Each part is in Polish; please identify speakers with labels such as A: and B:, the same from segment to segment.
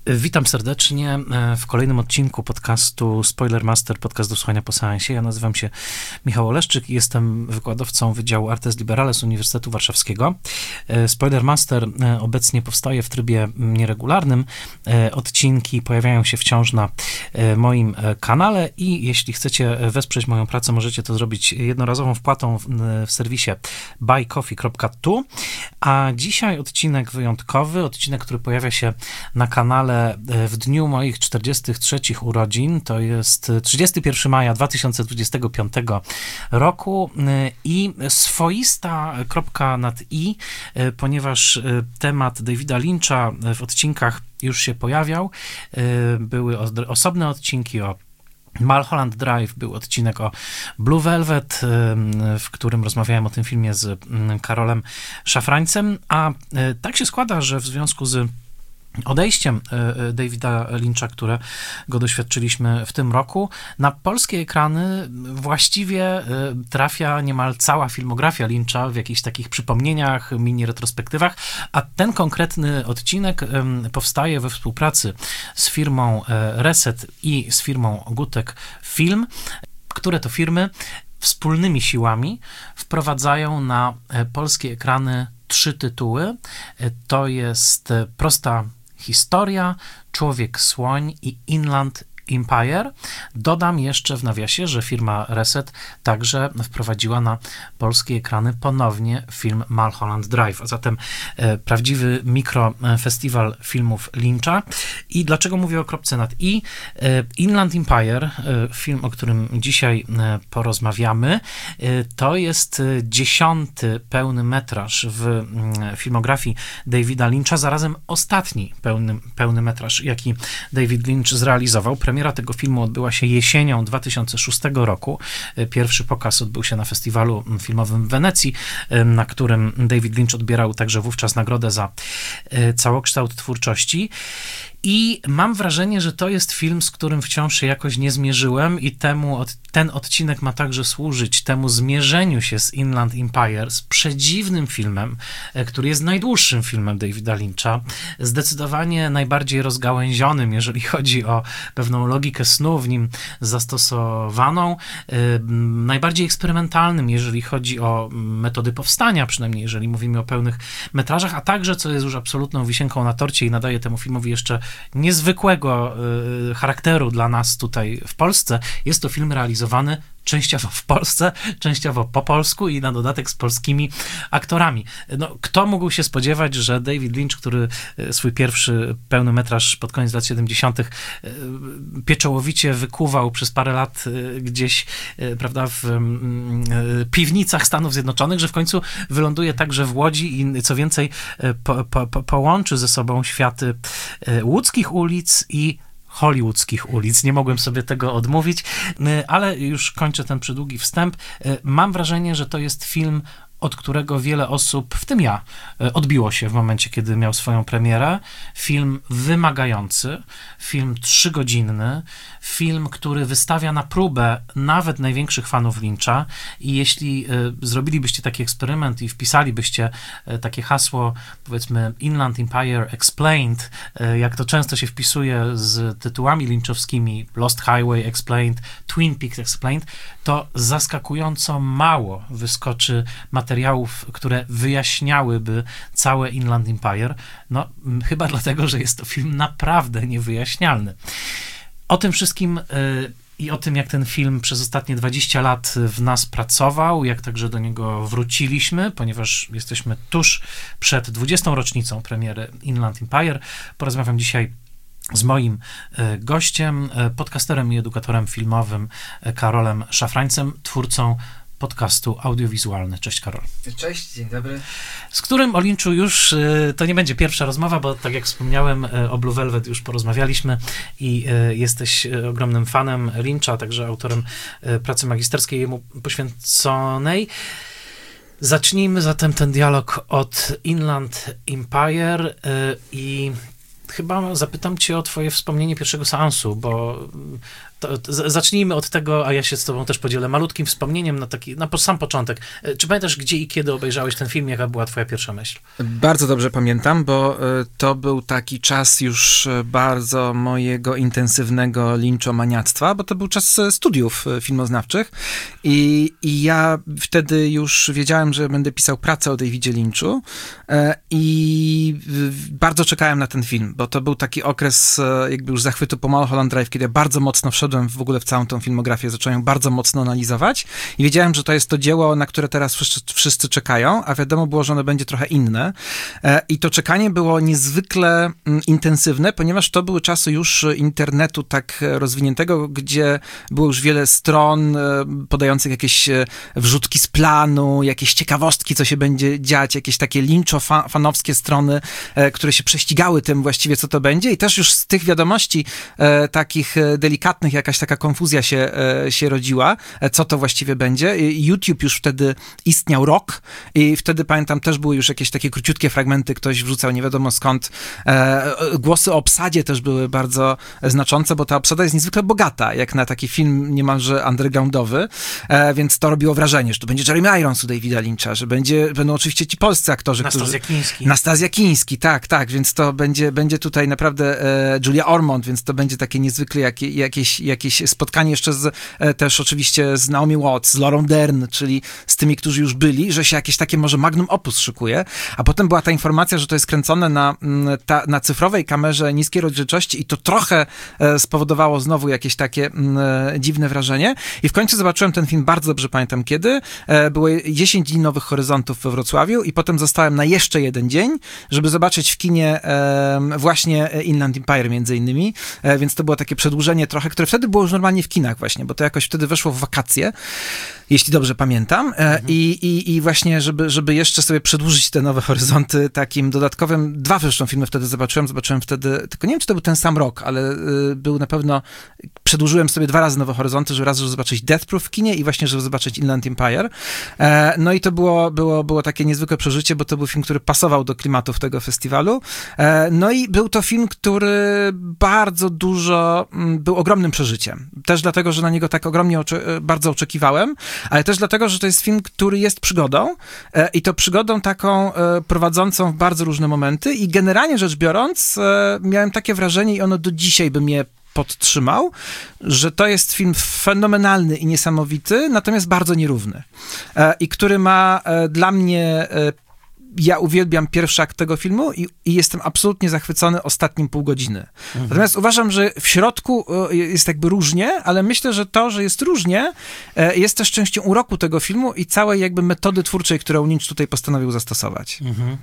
A: Witam serdecznie w kolejnym odcinku podcastu Spoilermaster, podcast do słuchania po seansie. Ja nazywam się Michał Oleszczyk i jestem wykładowcą Wydziału Artes Liberales Uniwersytetu Warszawskiego. Spoilermaster obecnie powstaje w trybie nieregularnym. Odcinki pojawiają się wciąż na moim kanale i jeśli chcecie wesprzeć moją pracę, możecie to zrobić jednorazową wpłatą w serwisie buycoffee.tu. A dzisiaj odcinek wyjątkowy, odcinek, który pojawia się na kanale w dniu moich 43 urodzin, to jest 31 maja 2025 roku i swoista kropka nad i, ponieważ temat Davida Lyncha w odcinkach już się pojawiał. Były osobne odcinki o Mulholland Drive, był odcinek o Blue Velvet, w którym rozmawiałem o tym filmie z Karolem Szafrańcem, a tak się składa, że w związku z odejściem Davida Lyncha, którego doświadczyliśmy w tym roku, na polskie ekrany właściwie trafia niemal cała filmografia Lyncha w jakichś takich przypomnieniach, mini retrospektywach, a ten konkretny odcinek powstaje we współpracy z firmą Reset i z firmą Gutek Film, które to firmy wspólnymi siłami wprowadzają na polskie ekrany 3 tytuły. To jest Prosta historia, Człowiek-słoń i Inland Empire. Dodam jeszcze w nawiasie, że firma Reset także wprowadziła na polskie ekrany ponownie film Mulholland Drive, a zatem prawdziwy mikrofestiwal filmów Lyncha. I dlaczego mówię o kropce nad i? Inland Empire, film, o którym dzisiaj porozmawiamy, to jest 10. pełny metraż w filmografii Davida Lyncha, zarazem ostatni pełny metraż, jaki David Lynch zrealizował. Premiera tego filmu odbyła się jesienią 2006 roku. Pierwszy pokaz odbył się na festiwalu filmowym w Wenecji, na którym David Lynch odbierał także wówczas nagrodę za całokształt twórczości. I mam wrażenie, że to jest film, z którym wciąż się jakoś nie zmierzyłem i ten odcinek ma także służyć temu zmierzeniu się z Inland Empire, z przedziwnym filmem, który jest najdłuższym filmem Davida Lyncha, zdecydowanie najbardziej rozgałęzionym, jeżeli chodzi o pewną logikę snu w nim zastosowaną, najbardziej eksperymentalnym, jeżeli chodzi o metody powstania, przynajmniej jeżeli mówimy o pełnych metrażach, a także, co jest już absolutną wisienką na torcie i nadaje temu filmowi jeszcze niezwykłego charakteru dla nas tutaj w Polsce, jest to film realizowany częściowo w Polsce, częściowo po polsku i na dodatek z polskimi aktorami. No, kto mógł się spodziewać, że David Lynch, który swój pierwszy pełny metraż pod koniec lat 70. pieczołowicie wykuwał przez parę lat gdzieś, prawda, w piwnicach Stanów Zjednoczonych, że w końcu wyląduje także w Łodzi i co więcej połączy ze sobą światy łódzkich ulic i hollywoodzkich ulic. Nie mogłem sobie tego odmówić, ale już kończę ten przydługi wstęp. Mam wrażenie, że to jest film, od którego wiele osób, w tym ja, odbiło się w momencie, kiedy miał swoją premierę. Film wymagający, film 3-godzinny, film, który wystawia na próbę nawet największych fanów Lyncha i jeśli zrobilibyście taki eksperyment i wpisalibyście takie hasło, powiedzmy Inland Empire Explained, jak to często się wpisuje z tytułami lynchowskimi, Lost Highway Explained, Twin Peaks Explained, to zaskakująco mało wyskoczy materiałów, które wyjaśniałyby całe Inland Empire. No, chyba dlatego, że jest to film naprawdę niewyjaśnialny. O tym wszystkim i o tym, jak ten film przez ostatnie 20 lat w nas pracował, jak także do niego wróciliśmy, ponieważ jesteśmy tuż przed 20. rocznicą premiery Inland Empire, porozmawiam dzisiaj z moim gościem, podcasterem i edukatorem filmowym Karolem Szafrańcem, twórcą podcastu Audiowizualny. Cześć, Karol.
B: Cześć, dzień dobry.
A: Z którym o Lynchu już, to nie będzie pierwsza rozmowa, bo tak jak wspomniałem, o Blue Velvet już porozmawialiśmy i jesteś ogromnym fanem Lyncha, także autorem pracy magisterskiej jemu poświęconej. Zacznijmy zatem ten dialog od Inland Empire i chyba zapytam cię o twoje wspomnienie pierwszego seansu, bo zacznijmy od tego, a ja się z tobą też podzielę malutkim wspomnieniem na sam początek. Czy pamiętasz, gdzie i kiedy obejrzałeś ten film? Jaka była twoja pierwsza myśl?
B: Bardzo dobrze pamiętam, bo to był taki czas już bardzo mojego intensywnego linczomaniactwa, bo to był czas studiów filmoznawczych i ja wtedy już wiedziałem, że będę pisał pracę o Davidzie Lynchu i bardzo czekałem na ten film, bo to był taki okres jakby już zachwytu po Mulholland Drive, kiedy ja bardzo mocno wszedłem w ogóle w całą tą filmografię, zacząłem ją bardzo mocno analizować i wiedziałem, że to jest to dzieło, na które teraz wszyscy czekają, a wiadomo było, że ono będzie trochę inne. I to czekanie było niezwykle intensywne, ponieważ to były czasy już internetu tak rozwiniętego, gdzie było już wiele stron podających jakieś wrzutki z planu, jakieś ciekawostki, co się będzie dziać, jakieś takie linczo-fanowskie strony, które się prześcigały tym właściwie, co to będzie i też już z tych wiadomości takich delikatnych jakaś taka konfuzja się rodziła, co to właściwie będzie. YouTube już wtedy istniał rok i wtedy pamiętam też były już jakieś takie króciutkie fragmenty, ktoś wrzucał nie wiadomo skąd. Głosy o obsadzie też były bardzo znaczące, bo ta obsada jest niezwykle bogata, jak na taki film niemalże undergroundowy, więc to robiło wrażenie, że tu będzie Jeremy Irons u Davida Lyncha, że będą oczywiście ci polscy aktorzy, Nastazja Kiński, tak, więc to będzie tutaj naprawdę Julia Ormond, więc to będzie takie niezwykle jakieś spotkanie jeszcze też oczywiście z Naomi Watts, z Laurą Dern, czyli z tymi, którzy już byli, że się jakieś takie może magnum opus szykuje, a potem była ta informacja, że to jest kręcone na cyfrowej kamerze niskiej rozdzielczości i to trochę spowodowało znowu jakieś takie dziwne wrażenie i w końcu zobaczyłem ten film, bardzo dobrze pamiętam kiedy, było 10 dni Nowych Horyzontów we Wrocławiu i potem zostałem na jeszcze jeden dzień, żeby zobaczyć w kinie właśnie Inland Empire między innymi, więc to było takie przedłużenie trochę, które wtedy było już normalnie w kinach właśnie, bo to jakoś wtedy weszło w wakacje, jeśli dobrze pamiętam. I właśnie, żeby jeszcze sobie przedłużyć te Nowe Horyzonty takim dodatkowym, 2 zresztą filmy wtedy zobaczyłem wtedy, tylko nie wiem, czy to był ten sam rok, ale był na pewno, przedłużyłem sobie 2 razy Nowe Horyzonty, raz, żeby zobaczyć Death Proof w kinie i właśnie, żeby zobaczyć Inland Empire. No i to było takie niezwykłe przeżycie, bo to był film, który pasował do klimatów tego festiwalu. No i był to film, który bardzo dużo, był ogromnym przeżyciem. Też dlatego, że na niego tak ogromnie bardzo oczekiwałem, ale też dlatego, że to jest film, który jest przygodą i to przygodą taką prowadzącą w bardzo różne momenty i generalnie rzecz biorąc miałem takie wrażenie i ono do dzisiaj by mnie podtrzymał, że to jest film fenomenalny i niesamowity, natomiast bardzo nierówny i który ma dla mnie ja uwielbiam pierwszy akt tego filmu i jestem absolutnie zachwycony ostatnim pół godziny. Natomiast uważam, że w środku jest jakby różnie, ale myślę, że to, że jest różnie, jest też częścią uroku tego filmu i całej jakby metody twórczej, którą Lynch tutaj postanowił zastosować.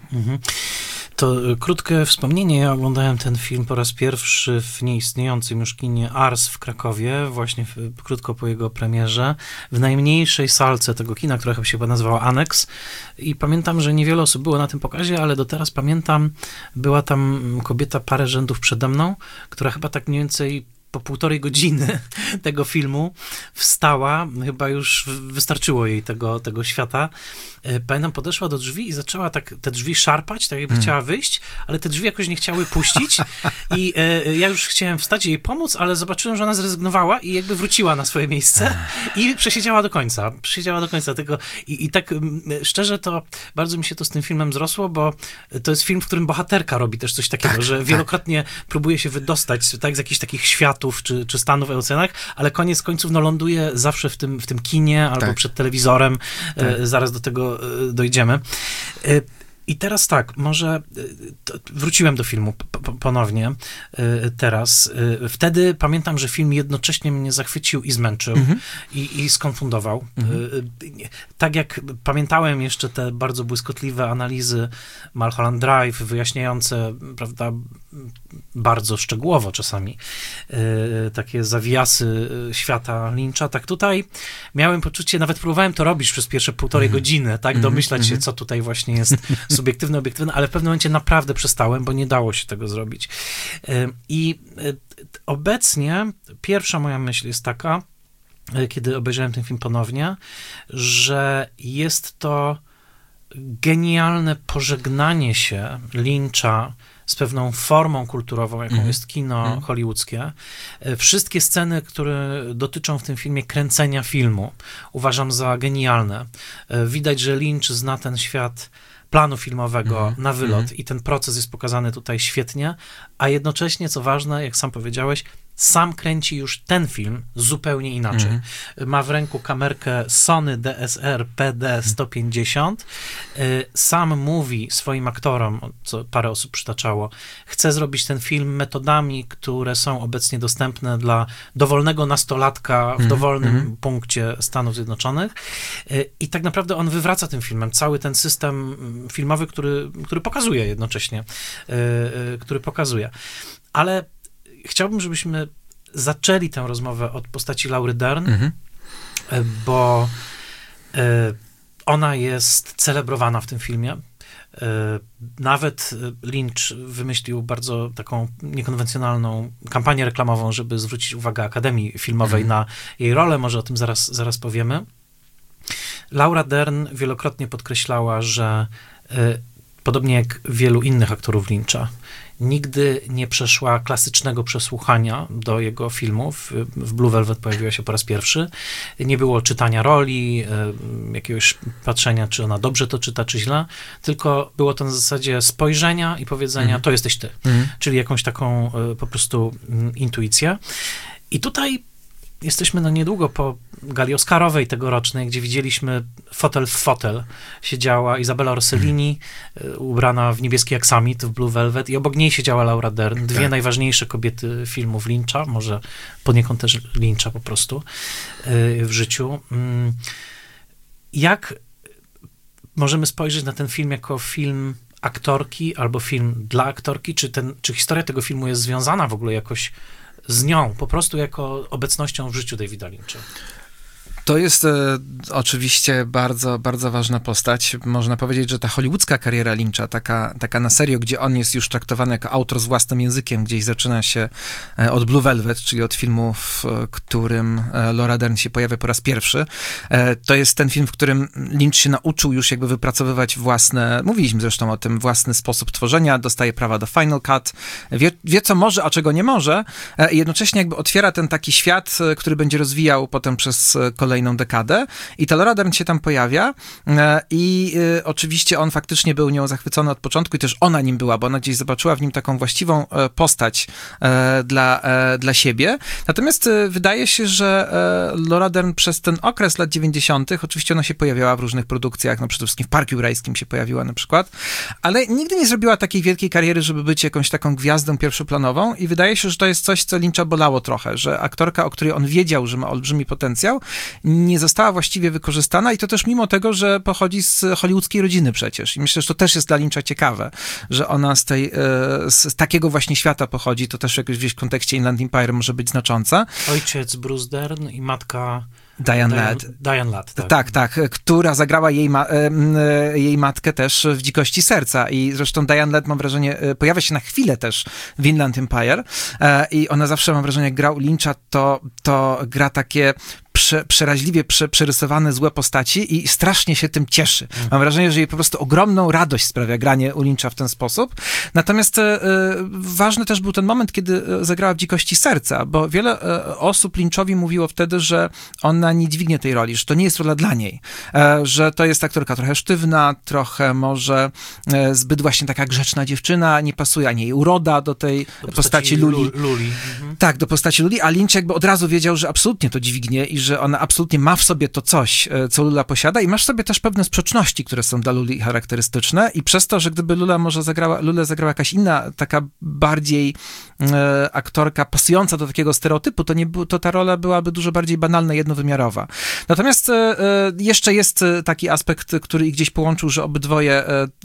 A: To krótkie wspomnienie. Ja oglądałem ten film po raz pierwszy w nieistniejącym już kinie Ars w Krakowie, właśnie krótko po jego premierze, w najmniejszej salce tego kina, która chyba się nazywała Annex. I pamiętam, że niewiele osób było na tym pokazie, ale do teraz pamiętam, była tam kobieta parę rzędów przede mną, która chyba tak mniej więcej po 1,5 godziny tego filmu wstała, chyba już wystarczyło jej tego świata. Pamiętam, podeszła do drzwi i zaczęła tak te drzwi szarpać, tak jakby chciała wyjść, ale te drzwi jakoś nie chciały puścić i ja już chciałem wstać i jej pomóc, ale zobaczyłem, że ona zrezygnowała i jakby wróciła na swoje miejsce i przesiedziała do końca. tego i tak szczerze to bardzo mi się to z tym filmem zrosło, bo to jest film, w którym bohaterka robi też coś takiego, że wielokrotnie próbuje się wydostać z jakichś takich światów czy stanów w oceanach, ale koniec końców ląduje zawsze w tym kinie albo przed telewizorem. Zaraz do tego dojdziemy. I teraz tak, może wróciłem do filmu ponownie teraz. Wtedy pamiętam, że film jednocześnie mnie zachwycił i zmęczył i skonfundował. Tak jak pamiętałem jeszcze te bardzo błyskotliwe analizy Mulholland Drive, wyjaśniające, prawda, bardzo szczegółowo czasami takie zawiasy świata Lyncha, tak tutaj miałem poczucie, nawet próbowałem to robić przez pierwsze 1,5 godziny, tak, domyślać się, co tutaj właśnie jest subiektywne, obiektywne, ale w pewnym momencie naprawdę przestałem, bo nie dało się tego zrobić. I obecnie pierwsza moja myśl jest taka, kiedy obejrzałem ten film ponownie, że jest to genialne pożegnanie się Lyncha z pewną formą kulturową, jaką jest kino hollywoodzkie. Wszystkie sceny, które dotyczą w tym filmie kręcenia filmu, uważam za genialne. Widać, że Lynch zna ten świat planu filmowego na wylot i ten proces jest pokazany tutaj świetnie, a jednocześnie, co ważne, jak sam powiedziałeś, sam kręci już ten film zupełnie inaczej. Ma w ręku kamerkę Sony DSR PD-150. Sam mówi swoim aktorom, co parę osób przytaczało, chce zrobić ten film metodami, które są obecnie dostępne dla dowolnego nastolatka w dowolnym punkcie Stanów Zjednoczonych. I tak naprawdę on wywraca tym filmem cały ten system filmowy, który pokazuje jednocześnie. Który pokazuje. Ale chciałbym, żebyśmy zaczęli tę rozmowę od postaci Laury Dern, bo ona jest celebrowana w tym filmie. Nawet Lynch wymyślił bardzo taką niekonwencjonalną kampanię reklamową, żeby zwrócić uwagę Akademii Filmowej na jej rolę. Może o tym zaraz powiemy. Laura Dern wielokrotnie podkreślała, że podobnie jak wielu innych aktorów Lyncha, nigdy nie przeszła klasycznego przesłuchania do jego filmów. W Blue Velvet pojawiła się po raz pierwszy. Nie było czytania roli, jakiegoś patrzenia, czy ona dobrze to czyta, czy źle, tylko było to na zasadzie spojrzenia i powiedzenia, to jesteś ty. Czyli jakąś taką po prostu intuicję. I tutaj jesteśmy niedługo po gali Oscarowej tegorocznej, gdzie widzieliśmy fotel w fotel. Siedziała Izabela Rossellini, ubrana w niebieski aksamit w Blue Velvet i obok niej siedziała Laura Dern. Dwie najważniejsze kobiety filmów Lyncha, może poniekąd też Lyncha po prostu w życiu. Jak możemy spojrzeć na ten film jako film aktorki albo film dla aktorki? Czy historia tego filmu jest związana w ogóle jakoś z nią, po prostu jako obecnością w życiu Davida Lyncha?
B: To jest oczywiście bardzo, bardzo ważna postać. Można powiedzieć, że ta hollywoodzka kariera Lyncha, taka na serio, gdzie on jest już traktowany jako autor z własnym językiem, gdzieś zaczyna się od Blue Velvet, czyli od filmu, w którym Laura Dern się pojawia po raz pierwszy. To jest ten film, w którym Lynch się nauczył już jakby wypracowywać mówiliśmy zresztą o tym, własny sposób tworzenia, dostaje prawa do Final Cut, wie co może, a czego nie może, i jednocześnie jakby otwiera ten taki świat, który będzie rozwijał potem przez kolejną dekadę i ta Laura Dern się tam pojawia i oczywiście on faktycznie był nią zachwycony od początku i też ona nim była, bo ona gdzieś zobaczyła w nim taką właściwą postać dla siebie. Natomiast wydaje się, że Laura Dern przez ten okres lat 90. oczywiście ona się pojawiała w różnych produkcjach, no przede wszystkim w Parku Jurajskim się pojawiła na przykład, ale nigdy nie zrobiła takiej wielkiej kariery, żeby być jakąś taką gwiazdą pierwszoplanową i wydaje się, że to jest coś, co Lyncha bolało trochę, że aktorka, o której on wiedział, że ma olbrzymi potencjał, nie została właściwie wykorzystana i to też mimo tego, że pochodzi z hollywoodzkiej rodziny przecież. I myślę, że to też jest dla Lyncha ciekawe, że ona z takiego właśnie świata pochodzi, to też jakoś gdzieś w kontekście Inland Empire może być znacząca.
A: Ojciec Bruce Dern i matka
B: Diane Ladd. Tak, która zagrała jej matkę też w Dzikości Serca i zresztą Diane Ladd, mam wrażenie, pojawia się na chwilę też w Inland Empire i ona zawsze, mam wrażenie, jak gra u Lyncha, to gra takie przeraźliwie przerysowane złe postaci i strasznie się tym cieszy. Mam wrażenie, że jej po prostu ogromną radość sprawia granie u Lyncha w ten sposób. Natomiast ważny też był ten moment, kiedy zagrała w Dzikości Serca, bo wiele osób Lynchowi mówiło wtedy, że ona nie dźwignie tej roli, że to nie jest rola dla niej, że to jest aktorka trochę sztywna, trochę może zbyt właśnie taka grzeczna dziewczyna, nie pasuje ani jej uroda do tej postaci Luli. Tak, do postaci Luli, a Lynch jakby od razu wiedział, że absolutnie to dźwignie i że ona absolutnie ma w sobie to coś, co Lula posiada i masz w sobie też pewne sprzeczności, które są dla Luli charakterystyczne i przez to, że gdyby Lulę zagrała jakaś inna, taka bardziej aktorka pasująca do takiego stereotypu, to ta rola byłaby dużo bardziej banalna, jednowymiarowa. Natomiast jeszcze jest taki aspekt, który gdzieś połączył, że obydwoje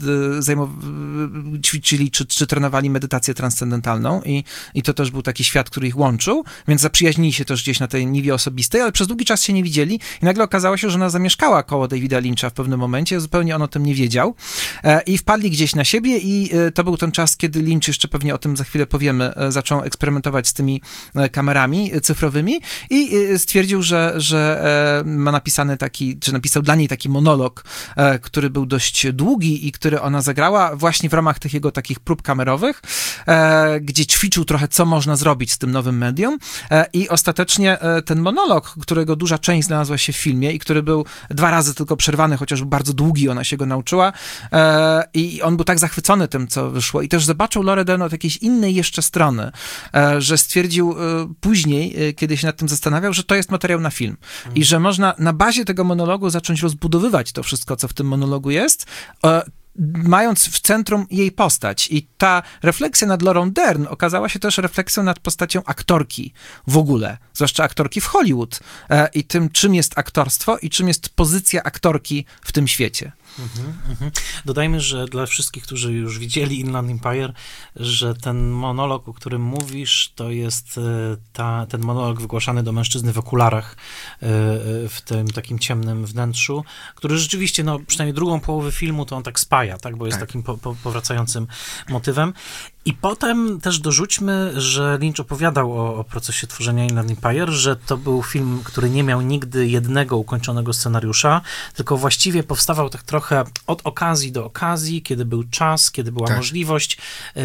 B: ćwiczyli czy trenowali medytację transcendentalną i to też był taki świat, który ich łączył, więc zaprzyjaźnili się też gdzieś na tej niwie osobistej, ale przez przez długi czas się nie widzieli i nagle okazało się, że ona zamieszkała koło Davida Lyncha w pewnym momencie, zupełnie on o tym nie wiedział i wpadli gdzieś na siebie i to był ten czas, kiedy Lynch, jeszcze pewnie o tym za chwilę powiemy, zaczął eksperymentować z tymi kamerami cyfrowymi i stwierdził, że ma napisany taki, czy napisał dla niej taki monolog, który był dość długi i który ona zagrała właśnie w ramach tych jego takich prób kamerowych, gdzie ćwiczył trochę, co można zrobić z tym nowym medium i ostatecznie ten monolog, którego duża część znalazła się w filmie i który był 2 razy tylko przerwany, chociaż był bardzo długi, ona się go nauczyła i on był tak zachwycony tym, co wyszło i też zobaczył Laurę Dern od jakiejś innej jeszcze strony, że stwierdził później, kiedy się nad tym zastanawiał, że to jest materiał na film i że można na bazie tego monologu zacząć rozbudowywać to wszystko, co w tym monologu jest, mając w centrum jej postać. I ta refleksja nad Laurą Dern okazała się też refleksją nad postacią aktorki w ogóle, zwłaszcza aktorki w Hollywood i tym, czym jest aktorstwo i czym jest pozycja aktorki w tym świecie.
A: Dodajmy, że dla wszystkich, którzy już widzieli Inland Empire, że ten monolog, o którym mówisz, to jest ten monolog wygłaszany do mężczyzny w okularach w tym takim ciemnym wnętrzu, który rzeczywiście, no przynajmniej drugą połowę filmu to on tak spaja, tak, bo jest takim powracającym motywem. I potem też dorzućmy, że Lynch opowiadał o procesie tworzenia Inland Empire, że to był film, który nie miał nigdy jednego ukończonego scenariusza, tylko właściwie powstawał tak trochę od okazji do okazji, kiedy był czas, kiedy była możliwość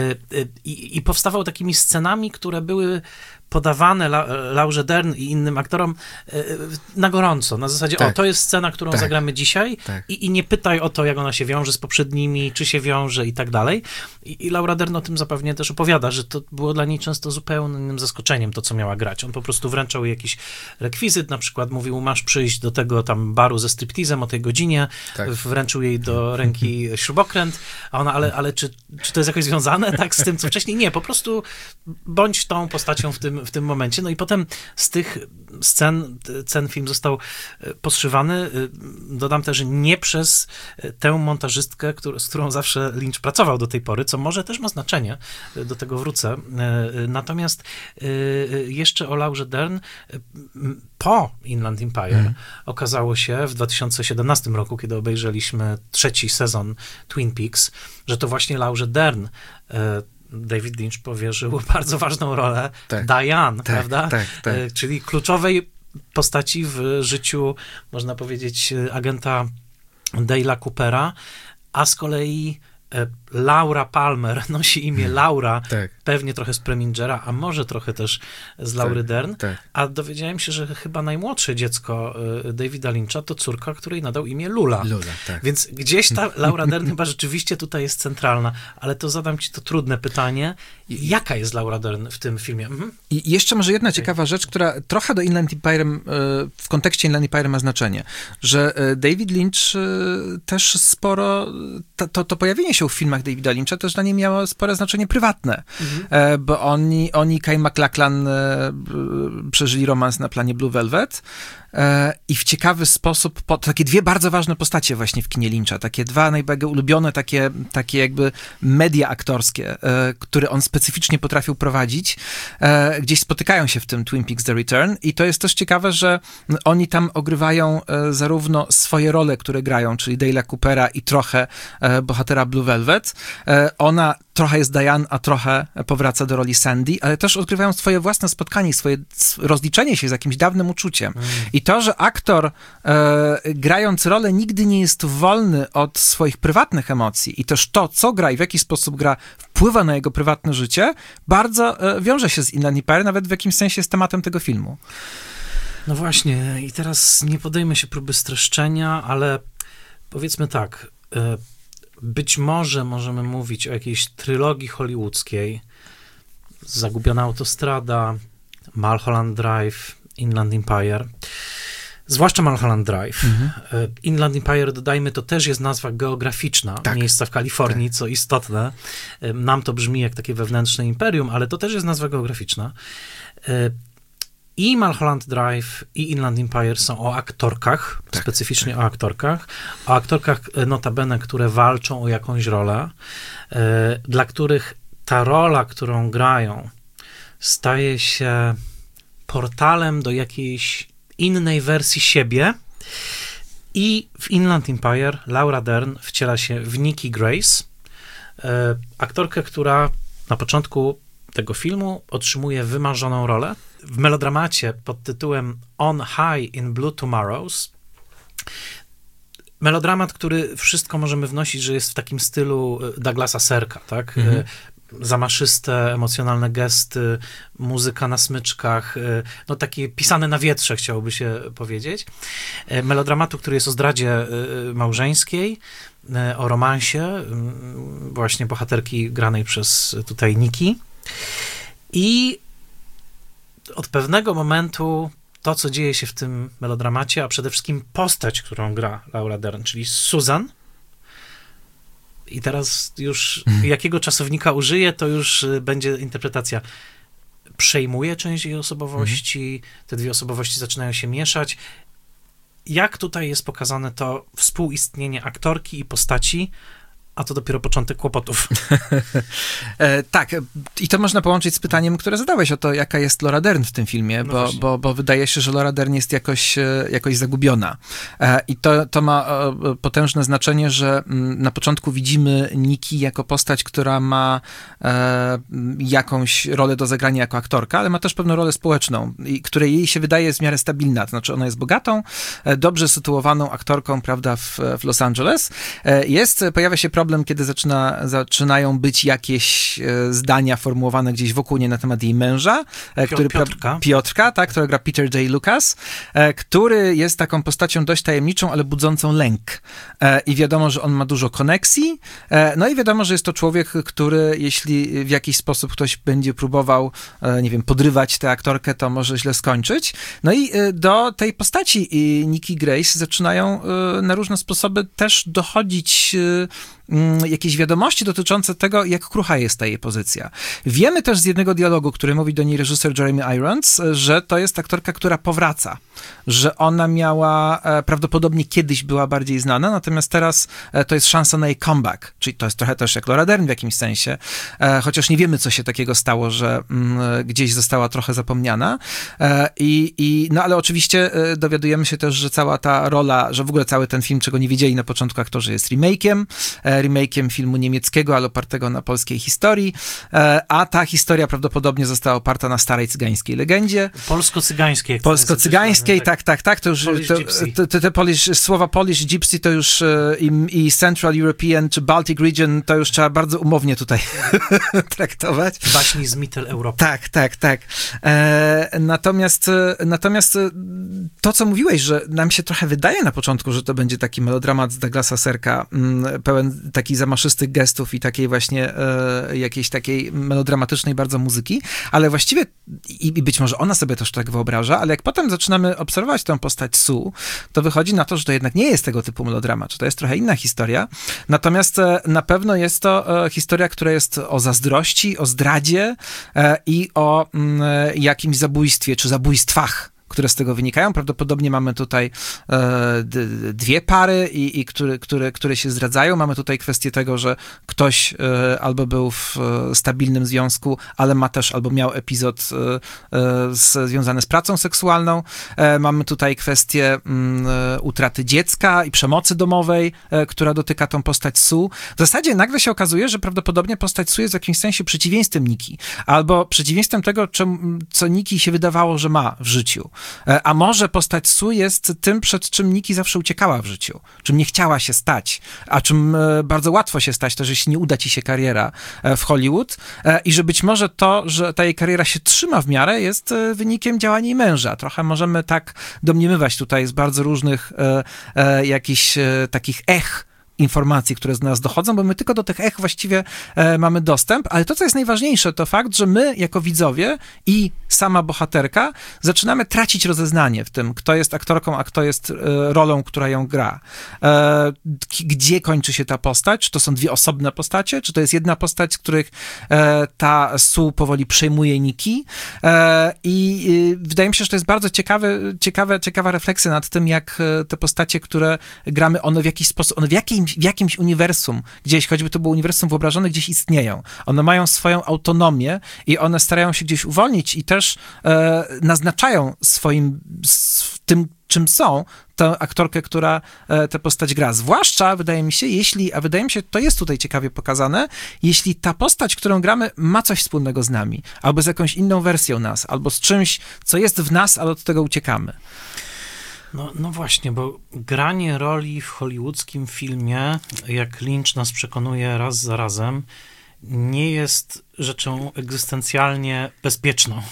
A: i powstawał takimi scenami, które były podawane Laurze Dern i innym aktorom na gorąco, na zasadzie, to jest scena, którą zagramy dzisiaj i nie pytaj o to, jak ona się wiąże z poprzednimi, czy się wiąże i tak dalej. I Laura Dern o tym zapewne też opowiada, że to było dla niej często zupełnym zaskoczeniem to, co miała grać. On po prostu wręczał jej jakiś rekwizyt, na przykład mówił, masz przyjść do tego tam baru ze striptizem o tej godzinie, wręczył jej do ręki śrubokręt, a ona, ale czy to jest jakoś związane tak z tym, co wcześniej? Nie, po prostu bądź tą postacią w tym momencie. No i potem z tych scen film został podszywany. Dodam też, że nie przez tę montażystkę, z którą zawsze Lynch pracował do tej pory, co może też ma znaczenie, do tego wrócę. Natomiast jeszcze o Laurze Dern po Inland Empire okazało się w 2017 roku, kiedy obejrzeliśmy 3. sezon Twin Peaks, że to właśnie Laurze Dern David Lynch powierzył bardzo ważną rolę Diane, prawda? Czyli kluczowej postaci w życiu, można powiedzieć, agenta Dale'a Coopera, a z kolei Laura Palmer nosi imię Laura, pewnie trochę z Premingera, a może trochę też z Laury Dern, a dowiedziałem się, że chyba najmłodsze dziecko Davida Lyncha to córka, której nadał imię Lula. Więc gdzieś ta Laura Dern chyba rzeczywiście tutaj jest centralna, ale to zadam ci to trudne pytanie. Jaka jest Laura Dern w tym filmie?
B: I jeszcze może jedna ciekawa rzecz, która trochę do Inland Empire, w kontekście Inland Empire ma znaczenie, że David Lynch też sporo, to pojawienie się w filmach Davida Lyncha też dla niej miało spore znaczenie prywatne, bo oni Kyle MacLachlan przeżyli romans na planie Blue Velvet i w ciekawy sposób, takie 2 bardzo ważne postacie właśnie w kinie Lyncha, takie 2 najbardziej ulubione, takie jakby media aktorskie, które on specyficznie potrafił prowadzić, gdzieś spotykają się w tym Twin Peaks The Return i to jest też ciekawe, że oni tam ogrywają zarówno swoje role, które grają, czyli Dale'a Coopera i trochę bohatera Blue Velvet. Ona trochę jest Diane, a trochę powraca do roli Sandy, ale też odgrywają swoje własne spotkanie, swoje rozliczenie się z jakimś dawnym uczuciem. I to, że aktor grając rolę nigdy nie jest wolny od swoich prywatnych emocji i też to, co gra i w jaki sposób gra, wpływa na jego prywatne życie, bardzo wiąże się z Inland Empire, nawet w jakimś sensie z tematem tego filmu.
A: No właśnie, i teraz nie podejmę się próby streszczenia, ale powiedzmy tak, być może możemy mówić o jakiejś trylogii hollywoodzkiej, Zagubiona autostrada, Mulholland Drive, Inland Empire, zwłaszcza Mulholland Drive. Inland Empire, dodajmy, to też jest nazwa geograficzna miejsca w Kalifornii, co istotne. Nam to brzmi jak takie wewnętrzne imperium, ale to też jest nazwa geograficzna. I Mulholland Drive, i Inland Empire są o aktorkach, specyficznie o aktorkach notabene, które walczą o jakąś rolę, dla których ta rola, którą grają, staje się portalem do jakiejś innej wersji siebie. I w Inland Empire Laura Dern wciela się w Nikki Grace, aktorkę, która na początku tego filmu otrzymuje wymarzoną rolę. W melodramacie pod tytułem On High in Blue Tomorrows. Melodramat, który wszystko możemy wnosić, że jest w takim stylu Douglasa Sirka, tak? Zamaszyste, emocjonalne gesty, muzyka na smyczkach, no takie pisane na wietrze, chciałoby się powiedzieć. Melodramatu, który jest o zdradzie małżeńskiej, o romansie, właśnie bohaterki granej przez tutaj Nikki. I od pewnego momentu to, co dzieje się w tym melodramacie, a przede wszystkim postać, którą gra Laura Dern, czyli Susan. I teraz już jakiego czasownika użyję, to już będzie interpretacja. Przejmuje część jej osobowości, te dwie osobowości zaczynają się mieszać. Jak tutaj jest pokazane to współistnienie aktorki i postaci, a to dopiero początek kłopotów.
B: Tak, i to można połączyć z pytaniem, które zadałeś o to, jaka jest Laura Dern w tym filmie, bo wydaje się, że Laura Dern jest jakoś zagubiona. I to ma potężne znaczenie, że na początku widzimy Nikki jako postać, która ma jakąś rolę do zagrania jako aktorka, ale ma też pewną rolę społeczną, której jej się wydaje w miarę stabilna. To znaczy ona jest bogatą, dobrze sytuowaną aktorką, prawda, w Los Angeles. Pojawia się problem, kiedy zaczynają być jakieś zdania formułowane gdzieś wokół niej na temat jej męża, Piotrka, tak, którego gra Peter J. Lucas, który jest taką postacią dość tajemniczą, ale budzącą lęk. I wiadomo, że on ma dużo koneksji, no i wiadomo, że jest to człowiek, który jeśli w jakiś sposób ktoś będzie próbował, nie wiem, podrywać tę aktorkę, to może źle skończyć. No i do tej postaci Nikki Grace zaczynają na różne sposoby też dochodzić jakieś wiadomości dotyczące tego, jak krucha jest ta jej pozycja. Wiemy też z jednego dialogu, który mówi do niej reżyser Jeremy Irons, że to jest aktorka, która powraca, że ona miała, prawdopodobnie kiedyś była bardziej znana, natomiast teraz to jest szansa na jej comeback, czyli to jest trochę też jak Laura Dern w jakimś sensie, chociaż nie wiemy, co się takiego stało, że gdzieś została trochę zapomniana. No ale oczywiście dowiadujemy się też, że cała ta rola, że w ogóle cały ten film, czego nie wiedzieli na początku aktorzy, jest remake'iem filmu niemieckiego, ale opartego na polskiej historii, a ta historia prawdopodobnie została oparta na starej cygańskiej legendzie.
A: Polsko-cygańskiej.
B: Polsko-cygańskiej, tak, to już słowa Polish Gypsy to już i Central European czy Baltic Region to już trzeba bardzo umownie tutaj traktować.
A: Baśni z Mitteleuropy.
B: Tak. Natomiast to, co mówiłeś, że nam się trochę wydaje na początku, że to będzie taki melodramat z Douglasa Sirka, pełen takich zamaszystych gestów i takiej właśnie jakiejś takiej melodramatycznej bardzo muzyki, ale właściwie i być może ona sobie też tak wyobraża, ale jak potem zaczynamy obserwować tę postać Sue, to wychodzi na to, że to jednak nie jest tego typu melodramat, że to jest trochę inna historia, natomiast na pewno jest to historia, która jest o zazdrości, o zdradzie i o jakimś zabójstwie, czy zabójstwach, które z tego wynikają. Prawdopodobnie mamy tutaj dwie pary, które się zdradzają. Mamy tutaj kwestię tego, że ktoś albo był w stabilnym związku, ale ma też, albo miał epizod związany z pracą seksualną. Mamy tutaj kwestię utraty dziecka i przemocy domowej, która dotyka tą postać Sue. W zasadzie nagle się okazuje, że prawdopodobnie postać Sue jest w jakimś sensie przeciwieństwem Nikki, albo przeciwieństwem tego, co Nikki się wydawało, że ma w życiu. A może postać Sue jest tym, przed czym Nikki zawsze uciekała w życiu, czym nie chciała się stać, a czym bardzo łatwo się stać, też jeśli nie uda ci się kariera w Hollywood, i że być może to, że ta jej kariera się trzyma w miarę, jest wynikiem działania jej męża. Trochę możemy tak domniemywać tutaj z bardzo różnych jakichś takich informacji, które z nas dochodzą, bo my tylko do tych właściwie mamy dostęp, ale to, co jest najważniejsze, to fakt, że my jako widzowie i sama bohaterka zaczynamy tracić rozeznanie w tym, kto jest aktorką, a kto jest rolą, która ją gra. Gdzie kończy się ta postać? Czy to są dwie osobne postacie? Czy to jest jedna postać, z których ta Sue powoli przejmuje Nikki? I wydaje mi się, że to jest bardzo ciekawa refleksja nad tym, jak te postacie, które gramy, one w jakiś sposób, one w jakiej jakimś uniwersum, gdzieś, choćby to było uniwersum wyobrażone, gdzieś istnieją. One mają swoją autonomię i one starają się gdzieś uwolnić i też naznaczają tym, czym są, tę aktorkę, która tę postać gra. Zwłaszcza, wydaje mi się, to jest tutaj ciekawie pokazane, jeśli ta postać, którą gramy, ma coś wspólnego z nami, albo z jakąś inną wersją nas, albo z czymś, co jest w nas, ale od tego uciekamy.
A: No właśnie, bo granie roli w hollywoodzkim filmie, jak Lynch nas przekonuje raz za razem, nie jest rzeczą egzystencjalnie bezpieczną.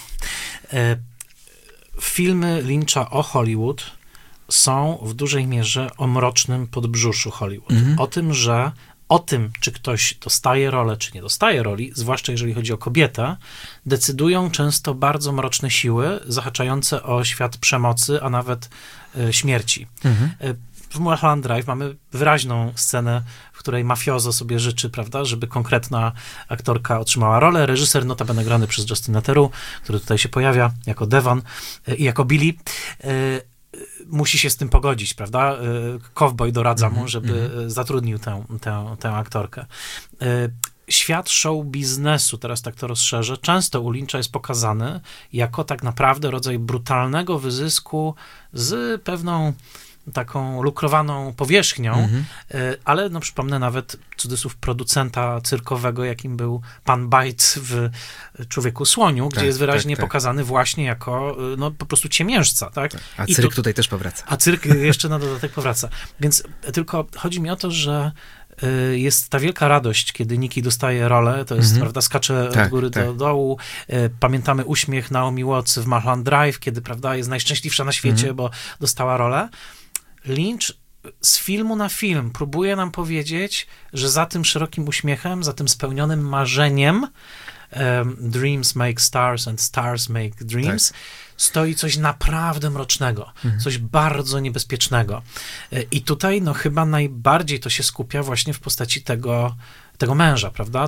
A: Filmy Lyncha o Hollywood są w dużej mierze o mrocznym podbrzuszu Hollywood. O tym, czy ktoś dostaje rolę, czy nie dostaje roli, zwłaszcza jeżeli chodzi o kobietę, decydują często bardzo mroczne siły, zahaczające o świat przemocy, a nawet śmierci. W Mulholland Drive mamy wyraźną scenę, w której mafiozo sobie życzy, prawda, żeby konkretna aktorka otrzymała rolę. Reżyser, notabene grany przez Justina Theroux, który tutaj się pojawia jako Devon i jako Billy, musi się z tym pogodzić, prawda? Cowboy doradza mu, żeby zatrudnił tę aktorkę. Świat show biznesu, teraz tak to rozszerzę, często u Lyncha jest pokazany jako tak naprawdę rodzaj brutalnego wyzysku z pewną taką lukrowaną powierzchnią, ale no przypomnę nawet cudzysłów producenta cyrkowego, jakim był pan Bajc w Człowieku Słoniu, gdzie jest wyraźnie pokazany właśnie jako no po prostu ciemiężca, tak?
B: A cyrk tutaj też powraca.
A: A cyrk jeszcze na dodatek powraca. Więc tylko chodzi mi o to, że jest ta wielka radość, kiedy Nikki dostaje rolę, to jest, prawda, skacze od góry do dołu. Pamiętamy uśmiech Naomi Watts w Mulholland Drive, kiedy, prawda, jest najszczęśliwsza na świecie, bo dostała rolę. Lynch z filmu na film próbuje nam powiedzieć, że za tym szerokim uśmiechem, za tym spełnionym marzeniem dreams make stars and stars make dreams, stoi coś naprawdę mrocznego, coś bardzo niebezpiecznego. I tutaj no chyba najbardziej to się skupia właśnie w postaci tego męża, prawda?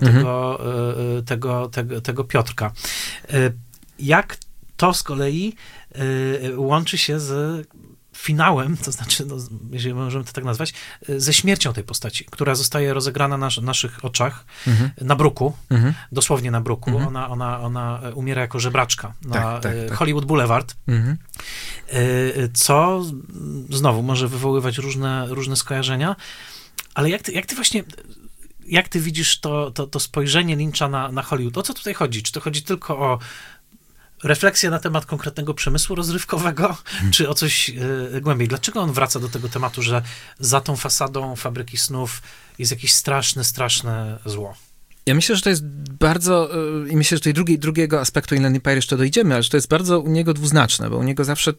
A: Tego Piotrka. Jak to z kolei łączy się z finałem, to znaczy, no, jeżeli możemy to tak nazwać, ze śmiercią tej postaci, która zostaje rozegrana na naszych oczach na bruku, dosłownie na bruku. Ona umiera jako żebraczka na Hollywood Boulevard, co znowu może wywoływać różne skojarzenia, ale jak ty widzisz to spojrzenie Lyncha na Hollywood? O co tutaj chodzi? Czy to chodzi tylko o refleksja na temat konkretnego przemysłu rozrywkowego, czy o coś głębiej? Dlaczego on wraca do tego tematu, że za tą fasadą Fabryki Snów jest jakieś straszne zło?
B: Ja myślę, że to jest bardzo, i myślę, że tutaj drugiego aspektu Inland Empire jeszcze dojdziemy, ale że to jest bardzo u niego dwuznaczne, bo u niego zawsze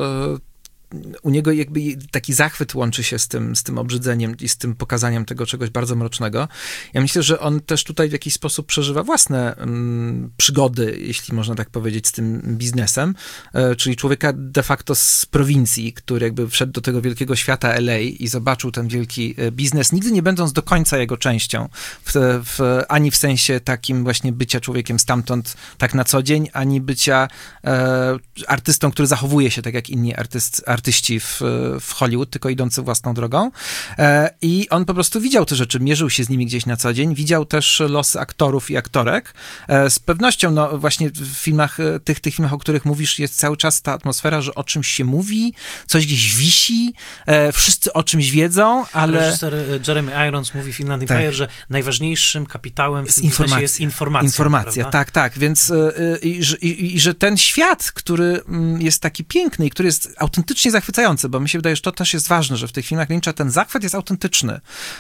B: u niego jakby taki zachwyt łączy się z tym obrzydzeniem i z tym pokazaniem tego czegoś bardzo mrocznego. Ja myślę, że on też tutaj w jakiś sposób przeżywa własne przygody, jeśli można tak powiedzieć, z tym biznesem, czyli człowieka de facto z prowincji, który jakby wszedł do tego wielkiego świata LA i zobaczył ten wielki biznes, nigdy nie będąc do końca jego częścią, ani w sensie takim właśnie bycia człowiekiem stamtąd tak na co dzień, ani bycia artystą, który zachowuje się tak jak inni artyści w Hollywood, tylko idący własną drogą. I on po prostu widział te rzeczy, mierzył się z nimi gdzieś na co dzień, widział też losy aktorów i aktorek. Z pewnością, no właśnie w filmach, tych filmach, o których mówisz, jest cały czas ta atmosfera, że o czymś się mówi, coś gdzieś wisi, wszyscy o czymś wiedzą, ale...
A: Reżyser Jeremy Irons mówi w Inland Empire, że najważniejszym kapitałem w tym
B: informacja.
A: jest informacja.
B: Informacja, tak, więc i że ten świat, który jest taki piękny i który jest autentycznie zachwycający, bo mi się wydaje, że to też jest ważne, że w tych filmach Lyncha ten zachwyt jest autentyczny,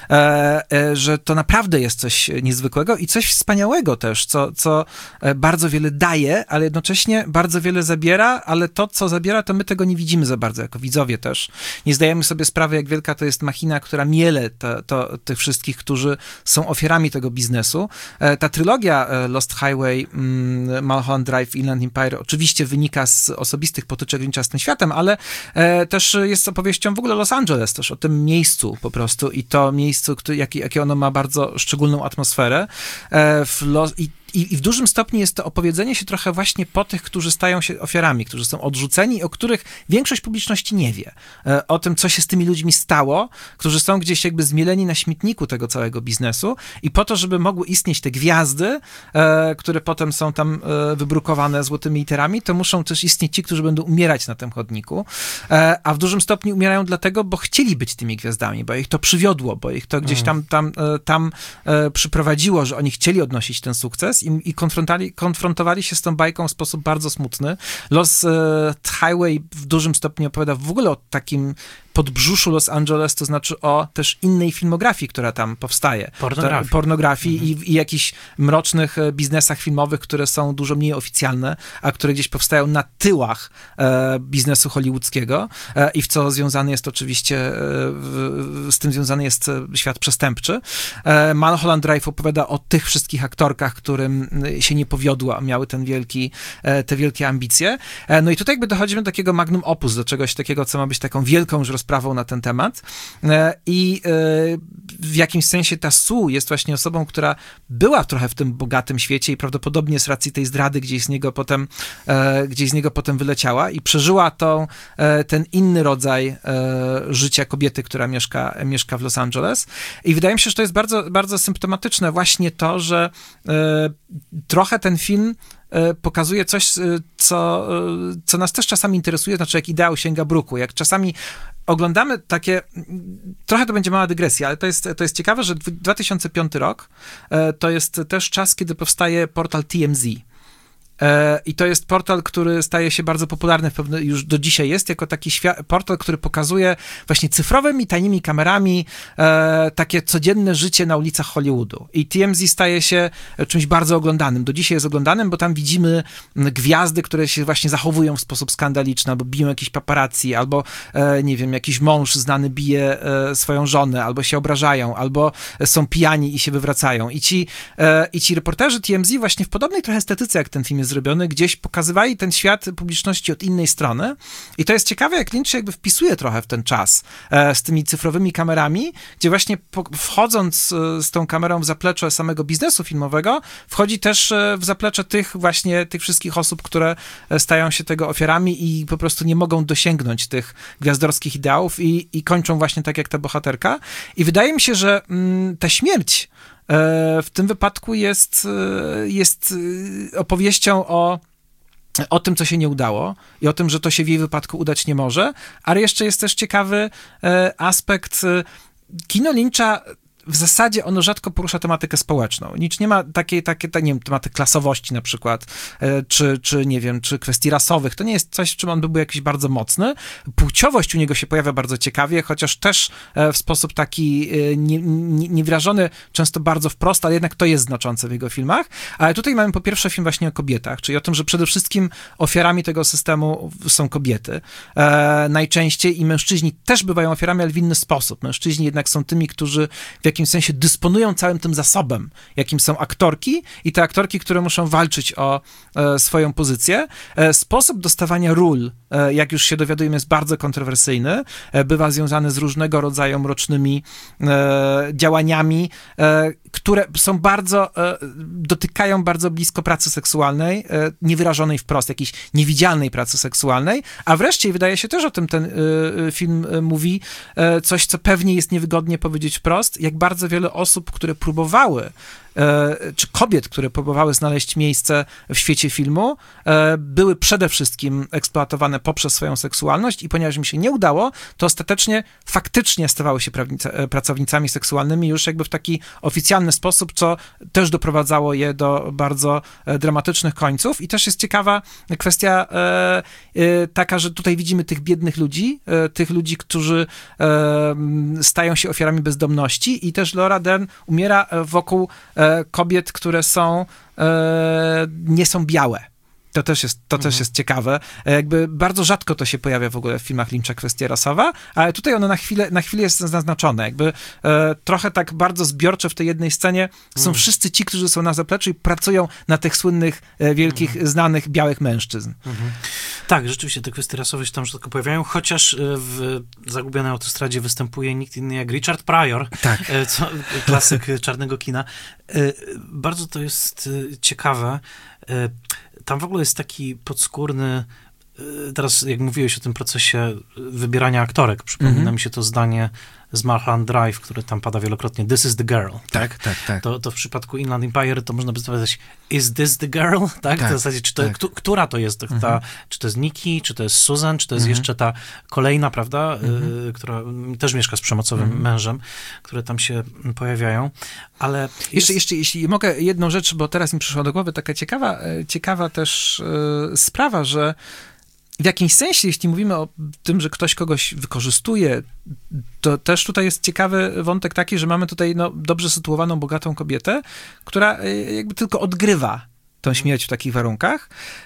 B: że to naprawdę jest coś niezwykłego i coś wspaniałego też, co bardzo wiele daje, ale jednocześnie bardzo wiele zabiera, ale to, co zabiera, to my tego nie widzimy za bardzo, jako widzowie też. Nie zdajemy sobie sprawy, jak wielka to jest machina, która miele tych wszystkich, którzy są ofiarami tego biznesu. Ta trylogia Lost Highway, Mulholland Drive, Inland Empire oczywiście wynika z osobistych potyczek Lyncha z tym światem, ale też jest opowieścią w ogóle Los Angeles, też o tym miejscu po prostu i to miejscu, jakie ono ma bardzo szczególną atmosferę. I w dużym stopniu jest to opowiedzenie się trochę właśnie po tych, którzy stają się ofiarami, którzy są odrzuceni, o których większość publiczności nie wie. O tym, co się z tymi ludźmi stało, którzy są gdzieś jakby zmieleni na śmietniku tego całego biznesu i po to, żeby mogły istnieć te gwiazdy, które potem są tam wybrukowane złotymi literami, to muszą też istnieć ci, którzy będą umierać na tym chodniku, a w dużym stopniu umierają dlatego, bo chcieli być tymi gwiazdami, bo ich to przywiodło, bo ich to gdzieś tam przyprowadziło, że oni chcieli odnosić ten sukces i konfrontowali się z tą bajką w sposób bardzo smutny. Lost Highway w dużym stopniu opowiada w ogóle o takim podbrzuszu Los Angeles, to znaczy o też innej filmografii, która tam powstaje. Pornografii i jakichś mrocznych biznesach filmowych, które są dużo mniej oficjalne, a które gdzieś powstają na tyłach biznesu hollywoodzkiego i w co związany jest oczywiście, z tym związany jest świat przestępczy. Mulholland Drive opowiada o tych wszystkich aktorkach, którym się nie powiodło, a miały te wielkie ambicje. No i tutaj jakby dochodzimy do takiego magnum opus, do czegoś takiego, co ma być taką wielką już rozprawą na ten temat. I w jakimś sensie ta Sue jest właśnie osobą, która była trochę w tym bogatym świecie i prawdopodobnie z racji tej zdrady gdzieś z niego potem wyleciała i przeżyła ten inny rodzaj życia kobiety, która mieszka w Los Angeles. I wydaje mi się, że to jest bardzo, bardzo symptomatyczne właśnie to, że trochę ten film pokazuje coś, co nas też czasami interesuje, znaczy jak ideał sięga bruku, jak czasami oglądamy takie, trochę to będzie mała dygresja, ale to jest ciekawe, że 2005 rok to jest też czas, kiedy powstaje portal TMZ. I to jest portal, który staje się bardzo popularny, już do dzisiaj jest, jako taki portal, który pokazuje właśnie cyfrowymi, tajnymi kamerami takie codzienne życie na ulicach Hollywoodu. I TMZ staje się czymś bardzo oglądanym. Do dzisiaj jest oglądanym, bo tam widzimy gwiazdy, które się właśnie zachowują w sposób skandaliczny, albo biją jakiś paparazzi, albo nie wiem, jakiś mąż znany bije swoją żonę, albo się obrażają, albo są pijani i się wywracają. I ci reporterzy TMZ właśnie w podobnej trochę estetyce, jak ten film jest zrobiony, gdzieś pokazywali ten świat publiczności od innej strony i to jest ciekawe, jak Lynch jakby wpisuje trochę w ten czas z tymi cyfrowymi kamerami, gdzie właśnie wchodząc z tą kamerą w zaplecze samego biznesu filmowego, wchodzi też w zaplecze tych wszystkich osób, które stają się tego ofiarami i po prostu nie mogą dosięgnąć tych gwiazdorskich ideałów i kończą właśnie tak jak ta bohaterka. I wydaje mi się, że ta śmierć w tym wypadku jest opowieścią o tym, co się nie udało i o tym, że to się w jej wypadku udać nie może, ale jeszcze jest też ciekawy aspekt kino Lyncha. W zasadzie ono rzadko porusza tematykę społeczną. Lynch nie ma takiej nie wiem, tematyk klasowości na przykład, czy nie wiem, czy kwestii rasowych. To nie jest coś, w czym on byłby jakiś bardzo mocny. Płciowość u niego się pojawia bardzo ciekawie, chociaż też w sposób taki niewyrażony, często bardzo wprost, ale jednak to jest znaczące w jego filmach. Ale tutaj mamy po pierwsze film właśnie o kobietach, czyli o tym, że przede wszystkim ofiarami tego systemu są kobiety. Najczęściej i mężczyźni też bywają ofiarami, ale w inny sposób. Mężczyźni jednak są tymi, którzy w jakimś sensie dysponują całym tym zasobem, jakim są aktorki i te aktorki, które muszą walczyć o swoją pozycję. Sposób dostawania ról, jak już się dowiadujemy, jest bardzo kontrowersyjny. Bywa związany z różnego rodzaju mrocznymi działaniami, które są dotykają bardzo blisko pracy seksualnej, niewyrażonej wprost, jakiejś niewidzialnej pracy seksualnej, a wreszcie, wydaje się też o tym ten film mówi, coś, co pewnie jest niewygodnie powiedzieć wprost, jak bardzo wiele osób, które próbowały czy kobiet, które próbowały znaleźć miejsce w świecie filmu, były przede wszystkim eksploatowane poprzez swoją seksualność i ponieważ im się nie udało, to ostatecznie faktycznie stawały się pracownicami seksualnymi już jakby w taki oficjalny sposób, co też doprowadzało je do bardzo dramatycznych końców. I też jest ciekawa kwestia taka, że tutaj widzimy tych biednych ludzi, którzy stają się ofiarami bezdomności i też Laura Dern umiera wokół kobiet, które nie są białe. To też jest ciekawe. Jakby bardzo rzadko to się pojawia w ogóle w filmach Lyncha, kwestia rasowa, ale tutaj ono na chwilę jest zaznaczone. Jakby trochę tak bardzo zbiorczo w tej jednej scenie są wszyscy ci, którzy są na zapleczu i pracują na tych słynnych, wielkich, znanych, białych mężczyzn.
A: Tak, rzeczywiście te kwestie rasowe się tam rzadko pojawiają, chociaż w Zagubionej autostradzie występuje nikt inny jak Richard Pryor,
B: Tak.
A: Klasyk czarnego kina. Bardzo to jest ciekawe. Tam w ogóle jest taki podskórny, teraz jak mówiłeś o tym procesie wybierania aktorek, przypomina mi się to zdanie z Mulholland Drive, które tam pada wielokrotnie, "This is the girl".
B: Tak.
A: To w przypadku Inland Empire to można by zapytać, "Is this the girl?" Tak? W zasadzie, która to jest? Czy to jest Nikki, czy to jest Susan, czy to jest jeszcze ta kolejna, prawda, która też mieszka z przemocowym mężem, które tam się pojawiają, ale...
B: Jeszcze, jeśli mogę jedną rzecz, bo teraz mi przyszła do głowy taka ciekawa też sprawa, że w jakimś sensie, jeśli mówimy o tym, że ktoś kogoś wykorzystuje, to też tutaj jest ciekawy wątek taki, że mamy tutaj dobrze sytuowaną, bogatą kobietę, która jakby tylko odgrywa tą śmierć w takich warunkach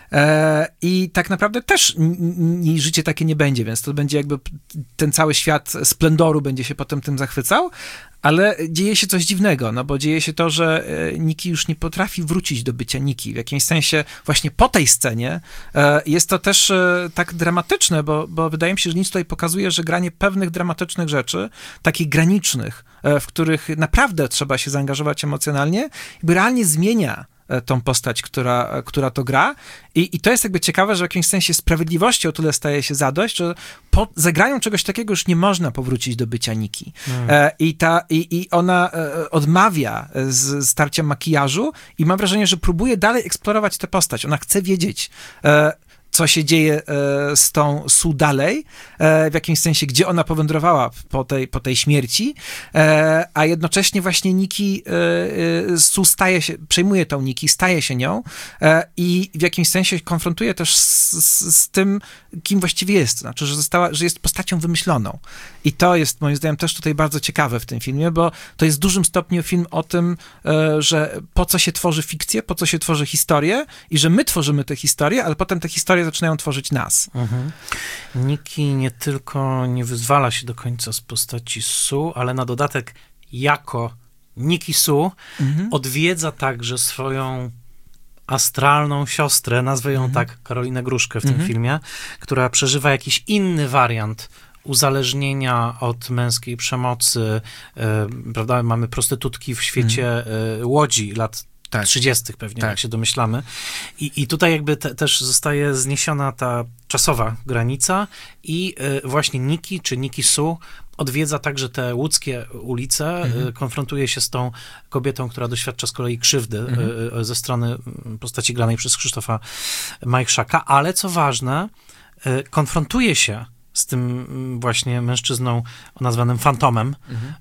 B: i tak naprawdę też jej życie takie nie będzie, więc to będzie jakby ten cały świat splendoru będzie się potem tym zachwycał, ale dzieje się coś dziwnego, bo dzieje się to, że Nikki już nie potrafi wrócić do bycia Nikki. W jakimś sensie właśnie po tej scenie jest to też tak dramatyczne, bo wydaje mi się, że nic tutaj pokazuje, że granie pewnych dramatycznych rzeczy, takich granicznych, w których naprawdę trzeba się zaangażować emocjonalnie, jakby realnie zmienia tą postać, która to gra. I to jest jakby ciekawe, że w jakimś sensie sprawiedliwości o tyle staje się zadość, że po zagraniu czegoś takiego już nie można powrócić do bycia Nikki. I ona odmawia z starcia makijażu i mam wrażenie, że próbuje dalej eksplorować tę postać. Ona chce wiedzieć, co się dzieje z tą Sue dalej, w jakimś sensie, gdzie ona powędrowała po tej śmierci, a jednocześnie właśnie Nikki, Sue przejmuje tą Nikki, staje się nią i w jakimś sensie konfrontuje też z tym, kim właściwie jest, znaczy, że jest postacią wymyśloną. I to jest moim zdaniem też tutaj bardzo ciekawe w tym filmie, bo to jest w dużym stopniu film o tym, że po co się tworzy fikcję, po co się tworzy historię i że my tworzymy te historie, ale potem te historie zaczynają tworzyć nas.
A: Nikki nie tylko nie wyzwala się do końca z postaci Sue, ale na dodatek jako Nikki Sue odwiedza także swoją astralną siostrę, nazwę ją tak, Karolinę Gruszkę w tym filmie, która przeżywa jakiś inny wariant uzależnienia od męskiej przemocy, prawda, mamy prostytutki w świecie Łodzi lat 30. pewnie, jak się domyślamy. I tutaj jakby też zostaje zniesiona ta czasowa granica i właśnie Nikki, czy Nikki Sue odwiedza także te łódzkie ulice, konfrontuje się z tą kobietą, która doświadcza z kolei krzywdy ze strony postaci granej przez Krzysztofa Majchrzaka, ale co ważne, konfrontuje się z tym właśnie mężczyzną nazwanym Fantomem,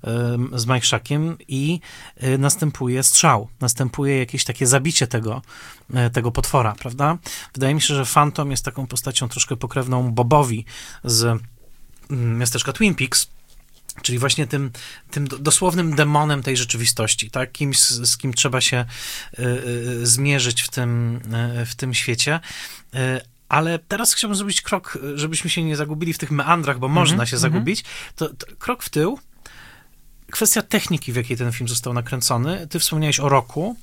A: z Majchrzakiem i następuje strzał, następuje jakieś takie zabicie tego potwora, prawda? Wydaje mi się, że Fantom jest taką postacią troszkę pokrewną Bobowi z miasteczka Twin Peaks, czyli właśnie tym dosłownym demonem tej rzeczywistości, tak? Kimś, z kim trzeba się zmierzyć w tym świecie. Ale teraz chciałbym zrobić krok, żebyśmy się nie zagubili w tych meandrach, bo można się zagubić. To krok w tył. Kwestia techniki, w jakiej ten film został nakręcony. Ty wspomniałeś o roku.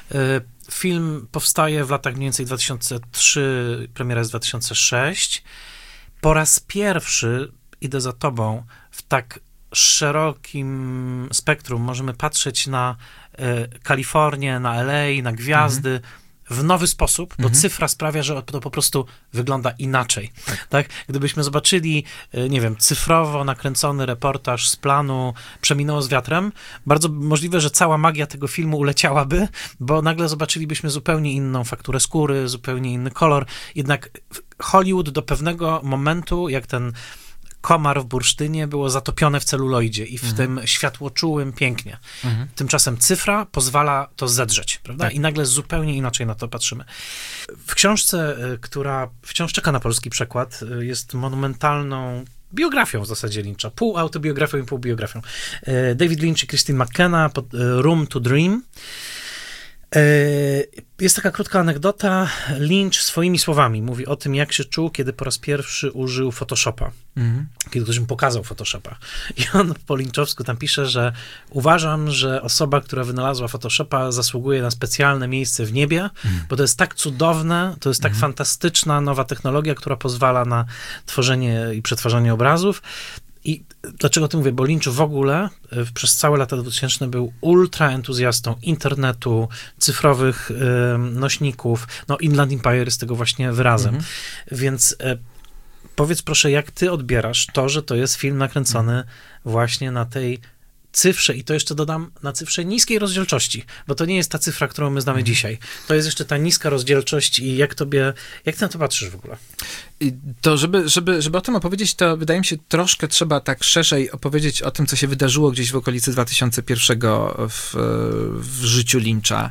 A: Film powstaje w latach mniej więcej 2003, premiera jest 2006. Po raz pierwszy, idę za tobą, w tak szerokim spektrum możemy patrzeć na Kalifornię, na LA, na gwiazdy, w nowy sposób, bo cyfra sprawia, że to po prostu wygląda inaczej. Tak? Gdybyśmy zobaczyli, nie wiem, cyfrowo nakręcony reportaż z planu Przeminęło z wiatrem, bardzo możliwe, że cała magia tego filmu uleciałaby, bo nagle zobaczylibyśmy zupełnie inną fakturę skóry, zupełnie inny kolor. Jednak Hollywood do pewnego momentu, jak ten komar w bursztynie, było zatopione w celuloidzie i w tym światłoczułym pięknie. Tymczasem cyfra pozwala to zedrzeć, prawda? I nagle zupełnie inaczej na to patrzymy. W książce, która wciąż czeka na polski przekład, jest monumentalną biografią w zasadzie Lyncha. Pół autobiografią i pół biografią. David Lynch i Christine McKenna, Room to Dream. Jest taka krótka anegdota. Lynch swoimi słowami mówi o tym, jak się czuł, kiedy po raz pierwszy użył Photoshopa. Kiedy ktoś mu pokazał Photoshopa. I on po lynchowsku tam pisze, że uważam, że osoba, która wynalazła Photoshopa, zasługuje na specjalne miejsce w niebie, bo to jest tak cudowne, to jest tak fantastyczna nowa technologia, która pozwala na tworzenie i przetwarzanie obrazów. I dlaczego o tym mówię? Bo Lynch w ogóle przez całe lata 2000 był ultra entuzjastą internetu, cyfrowych nośników. No Inland Empire jest tego właśnie wyrazem. Więc powiedz proszę, jak ty odbierasz to, że to jest film nakręcony właśnie na tej cyfrze, i to jeszcze dodam, na cyfrze niskiej rozdzielczości, bo to nie jest ta cyfra, którą my znamy dzisiaj. To jest jeszcze ta niska rozdzielczość i jak ty na to patrzysz w ogóle?
B: To żeby o tym opowiedzieć, to wydaje mi się troszkę trzeba tak szerzej opowiedzieć o tym, co się wydarzyło gdzieś w okolicy 2001 w życiu Lyncha.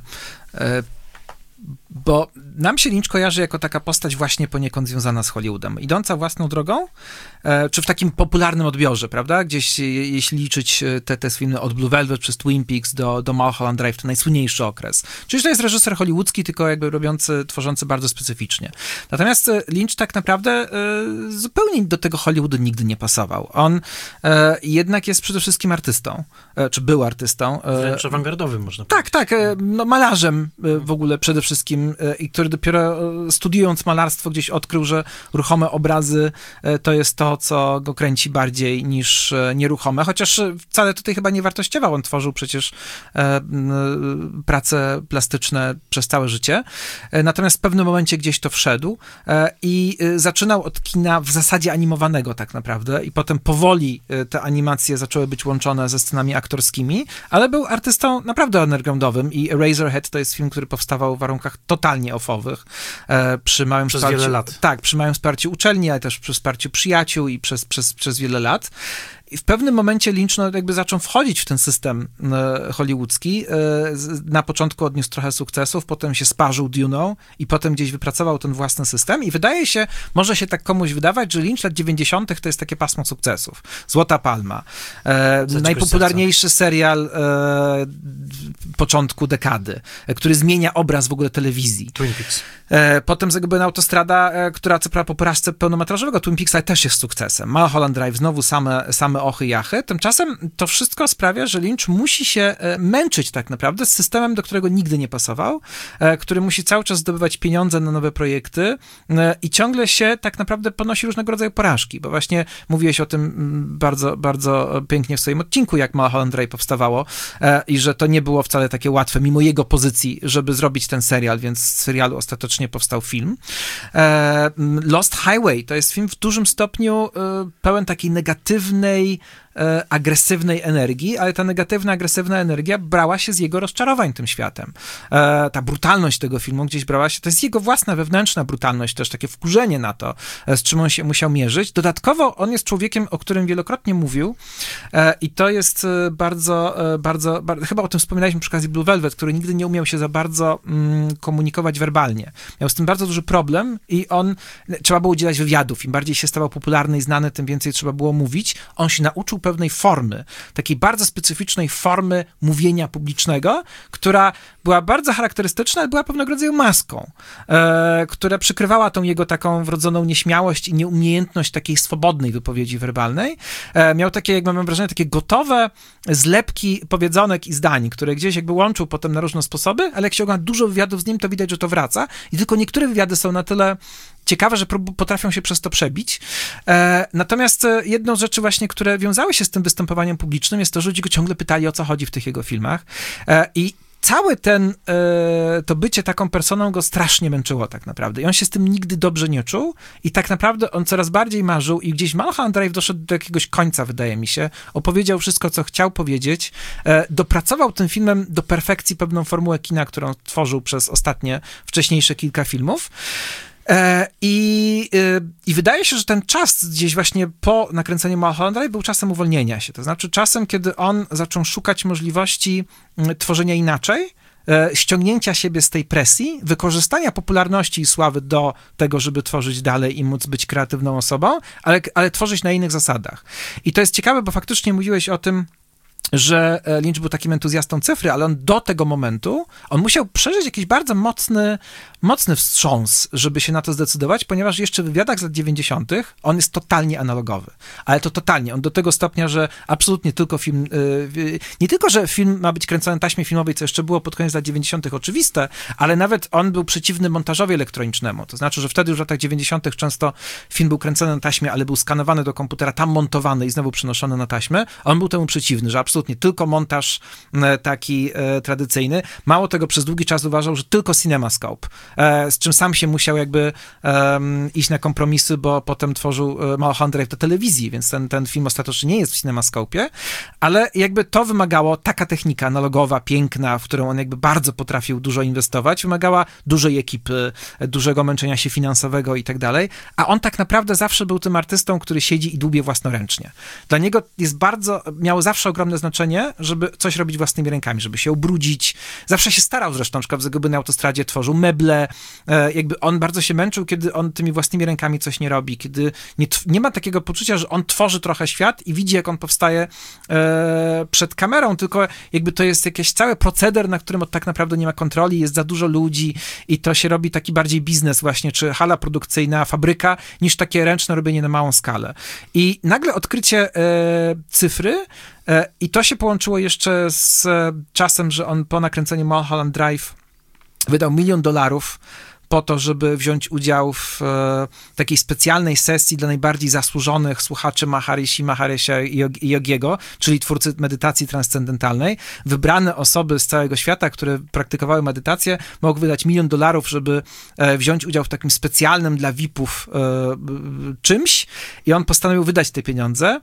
B: Bo nam się Lynch kojarzy jako taka postać właśnie poniekąd związana z Hollywoodem, idąca własną drogą, czy w takim popularnym odbiorze, prawda? Gdzieś, jeśli liczyć te filmy od Blue Velvet przez Twin Peaks do Mulholland Drive, to najsłynniejszy okres. Czyli to jest reżyser hollywoodzki, tylko jakby tworzący bardzo specyficznie. Natomiast Lynch tak naprawdę zupełnie do tego Hollywoodu nigdy nie pasował. On jednak jest przede wszystkim artystą, czy był artystą.
A: Wręcz awangardowym, można powiedzieć.
B: Tak, no malarzem w ogóle przede wszystkim, i który dopiero studiując malarstwo gdzieś odkrył, że ruchome obrazy to jest to, co go kręci bardziej niż nieruchome, chociaż wcale tutaj chyba nie wartościował. On tworzył przecież prace plastyczne przez całe życie. Natomiast w pewnym momencie gdzieś to wszedł i zaczynał od kina w zasadzie animowanego tak naprawdę i potem powoli te animacje zaczęły być łączone ze scenami aktorskimi, ale był artystą naprawdę undergroundowym i Eraserhead to jest film, który powstawał w warunkach totalnie offowych. Przy małym
A: przez
B: wsparciu,
A: wiele lat.
B: Tak, przy małym wsparciu uczelni, ale też przy wsparciu przyjaciół i przez wiele lat. I w pewnym momencie Lynch jakby zaczął wchodzić w ten system hollywoodzki. Na początku odniósł trochę sukcesów, potem się sparzył Dune'ą i potem gdzieś wypracował ten własny system i wydaje się, może się tak komuś wydawać, że Lynch lat 90. to jest takie pasmo sukcesów. Złota Palma. Najpopularniejszy serial początku dekady, który zmienia obraz w ogóle telewizji.
A: Twin Peaks.
B: Potem Zagubiona autostrada, która co prawda po porażce pełnometrażowego Twin Peaksa też jest sukcesem. Mulholland Drive, znowu same ochy jachy. Tymczasem to wszystko sprawia, że Lynch musi się męczyć tak naprawdę z systemem, do którego nigdy nie pasował, który musi cały czas zdobywać pieniądze na nowe projekty i ciągle się tak naprawdę ponosi różnego rodzaju porażki, bo właśnie mówiłeś o tym bardzo, bardzo pięknie w swoim odcinku, jak Mulholland Drive powstawało i że to nie było wcale takie łatwe, mimo jego pozycji, żeby zrobić ten serial, więc z serialu ostatecznie powstał film. Lost Highway to jest film w dużym stopniu pełen takiej negatywnej, agresywnej energii, ale ta negatywna, agresywna energia brała się z jego rozczarowań tym światem. Ta brutalność tego filmu gdzieś brała się, to jest jego własna wewnętrzna brutalność, też takie wkurzenie na to, z czym on się musiał mierzyć. Dodatkowo on jest człowiekiem, o którym wielokrotnie mówił i to jest bardzo, chyba o tym wspominaliśmy przy okazji Blue Velvet, który nigdy nie umiał się za bardzo komunikować werbalnie. Miał z tym bardzo duży problem i trzeba było udzielać wywiadów. Im bardziej się stawał popularny i znany, tym więcej trzeba było mówić. On się nauczył pewnej formy, takiej bardzo specyficznej formy mówienia publicznego, która była bardzo charakterystyczna, ale była pewnego rodzaju maską, która przykrywała tą jego taką wrodzoną nieśmiałość i nieumiejętność takiej swobodnej wypowiedzi werbalnej. Miał takie, jak mam wrażenie, takie gotowe zlepki powiedzonek i zdań, które gdzieś jakby łączył potem na różne sposoby, ale jak się ogląda dużo wywiadów z nim, to widać, że to wraca i tylko niektóre wywiady są na tyle ciekawe, że potrafią się przez to przebić. Natomiast jedną z rzeczy właśnie, które wiązały się z tym występowaniem publicznym, jest to, że ludzie go ciągle pytali, o co chodzi w tych jego filmach. I całe to bycie taką personą go strasznie męczyło tak naprawdę. I on się z tym nigdy dobrze nie czuł i tak naprawdę on coraz bardziej marzył i gdzieś Mulholland Drive doszedł do jakiegoś końca, wydaje mi się. Opowiedział wszystko, co chciał powiedzieć. Dopracował tym filmem do perfekcji pewną formułę kina, którą tworzył przez ostatnie, wcześniejsze kilka filmów. I wydaje się, że ten czas gdzieś właśnie po nakręceniu Mulholland Drive był czasem uwolnienia się. To znaczy czasem, kiedy on zaczął szukać możliwości tworzenia inaczej, ściągnięcia siebie z tej presji, wykorzystania popularności i sławy do tego, żeby tworzyć dalej i móc być kreatywną osobą, ale tworzyć na innych zasadach. I to jest ciekawe, bo faktycznie mówiłeś o tym, że Lynch był takim entuzjastą cyfry, ale on do tego momentu, on musiał przeżyć jakiś bardzo mocny wstrząs, żeby się na to zdecydować, ponieważ jeszcze w wywiadach z lat 90. on jest totalnie analogowy. Ale to totalnie. On do tego stopnia, że absolutnie tylko film, nie tylko, że film ma być kręcony na taśmie filmowej, co jeszcze było pod koniec lat 90. oczywiste, ale nawet on był przeciwny montażowi elektronicznemu. To znaczy, że wtedy już w latach 90. często film był kręcony na taśmie, ale był skanowany do komputera, tam montowany i znowu przenoszony na taśmę. On był temu przeciwny, że absolutnie tylko montaż taki tradycyjny. Mało tego, przez długi czas uważał, że tylko CinemaScope, z czym sam się musiał jakby iść na kompromisy, bo potem tworzył Mulholland Drive do telewizji, więc ten film ostatecznie nie jest w CinemaScope'ie, ale jakby to wymagało, taka technika analogowa, piękna, w którą on jakby bardzo potrafił dużo inwestować, wymagała dużej ekipy, dużego męczenia się finansowego i tak dalej, a on tak naprawdę zawsze był tym artystą, który siedzi i dłubie własnoręcznie. Dla niego miało zawsze ogromne znaczenie, żeby coś robić własnymi rękami, żeby się ubrudzić. Zawsze się starał zresztą, na przykład w Zagubionej Autostradzie tworzył meble, jakby on bardzo się męczył, kiedy on tymi własnymi rękami coś nie robi, kiedy nie ma takiego poczucia, że on tworzy trochę świat i widzi, jak on powstaje przed kamerą, tylko jakby to jest jakiś cały proceder, na którym tak naprawdę nie ma kontroli, jest za dużo ludzi i to się robi taki bardziej biznes właśnie, czy hala produkcyjna, fabryka, niż takie ręczne robienie na małą skalę. I nagle odkrycie cyfry i to się połączyło jeszcze z czasem, że on po nakręceniu Mulholland Drive wydał $1 milion po to, żeby wziąć udział w takiej specjalnej sesji dla najbardziej zasłużonych słuchaczy Maharisha i Yogiego, czyli twórcy medytacji transcendentalnej. Wybrane osoby z całego świata, które praktykowały medytację, mogły wydać $1 milion, żeby wziąć udział w takim specjalnym dla VIP-ów czymś i on postanowił wydać te pieniądze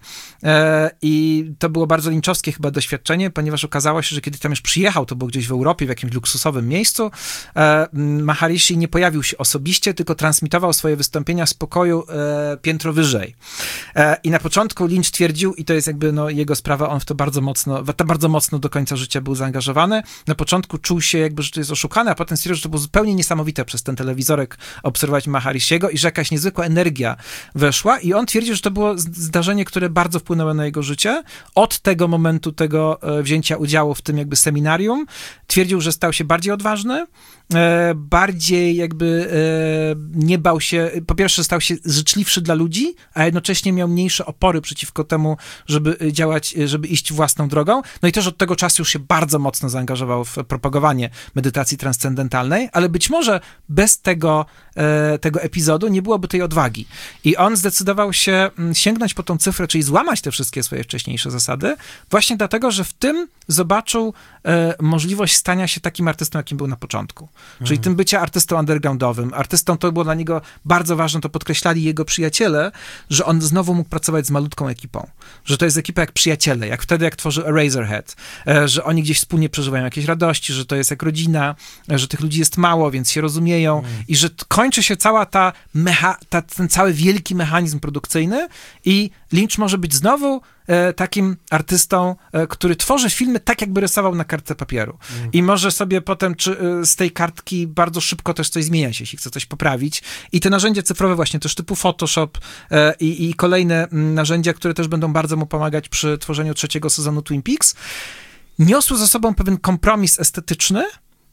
B: i to było bardzo lynchowskie chyba doświadczenie, ponieważ okazało się, że kiedy tam już przyjechał, to było gdzieś w Europie, w jakimś luksusowym miejscu, Maharishi nie pojawił się osobiście, tylko transmitował swoje wystąpienia z pokoju piętro wyżej. I na początku Lynch twierdził, i to jest jakby jego sprawa, on w to bardzo mocno do końca życia był zaangażowany. Na początku czuł się jakby, że to jest oszukane, a potem stwierdził, że to było zupełnie niesamowite przez ten telewizorek obserwować Maharishiego i że jakaś niezwykła energia weszła i on twierdził, że to było zdarzenie, które bardzo wpłynęło na jego życie. Od tego momentu, tego wzięcia udziału w tym jakby seminarium, twierdził, że stał się bardziej odważny, bardziej jakby nie bał się, po pierwsze stał się życzliwszy dla ludzi, a jednocześnie miał mniejsze opory przeciwko temu, żeby działać, żeby iść własną drogą. No i też od tego czasu już się bardzo mocno zaangażował w propagowanie medytacji transcendentalnej, ale być może bez tego epizodu nie byłoby tej odwagi. I on zdecydował się sięgnąć po tą cyfrę, czyli złamać te wszystkie swoje wcześniejsze zasady, właśnie dlatego, że w tym zobaczył możliwość stania się takim artystą, jakim był na początku. Czyli tym bycia artystą undergroundowym. Artystą to było dla niego bardzo ważne, to podkreślali jego przyjaciele, że on znowu mógł pracować z malutką ekipą. Że to jest ekipa jak przyjaciele, jak wtedy, jak tworzył Eraserhead. Że oni gdzieś wspólnie przeżywają jakieś radości, że to jest jak rodzina, że tych ludzi jest mało, więc się rozumieją i że kończy się cała ten cały wielki mechanizm produkcyjny i Lynch może być znowu takim artystą, który tworzy filmy tak, jakby rysował na kartce papieru. I może sobie potem z tej kartki bardzo szybko też coś zmieniać, jeśli chce coś poprawić. I te narzędzia cyfrowe właśnie, też typu Photoshop i kolejne narzędzia, które też będą bardzo mu pomagać przy tworzeniu 3. sezonu Twin Peaks, niosły ze sobą pewien kompromis estetyczny,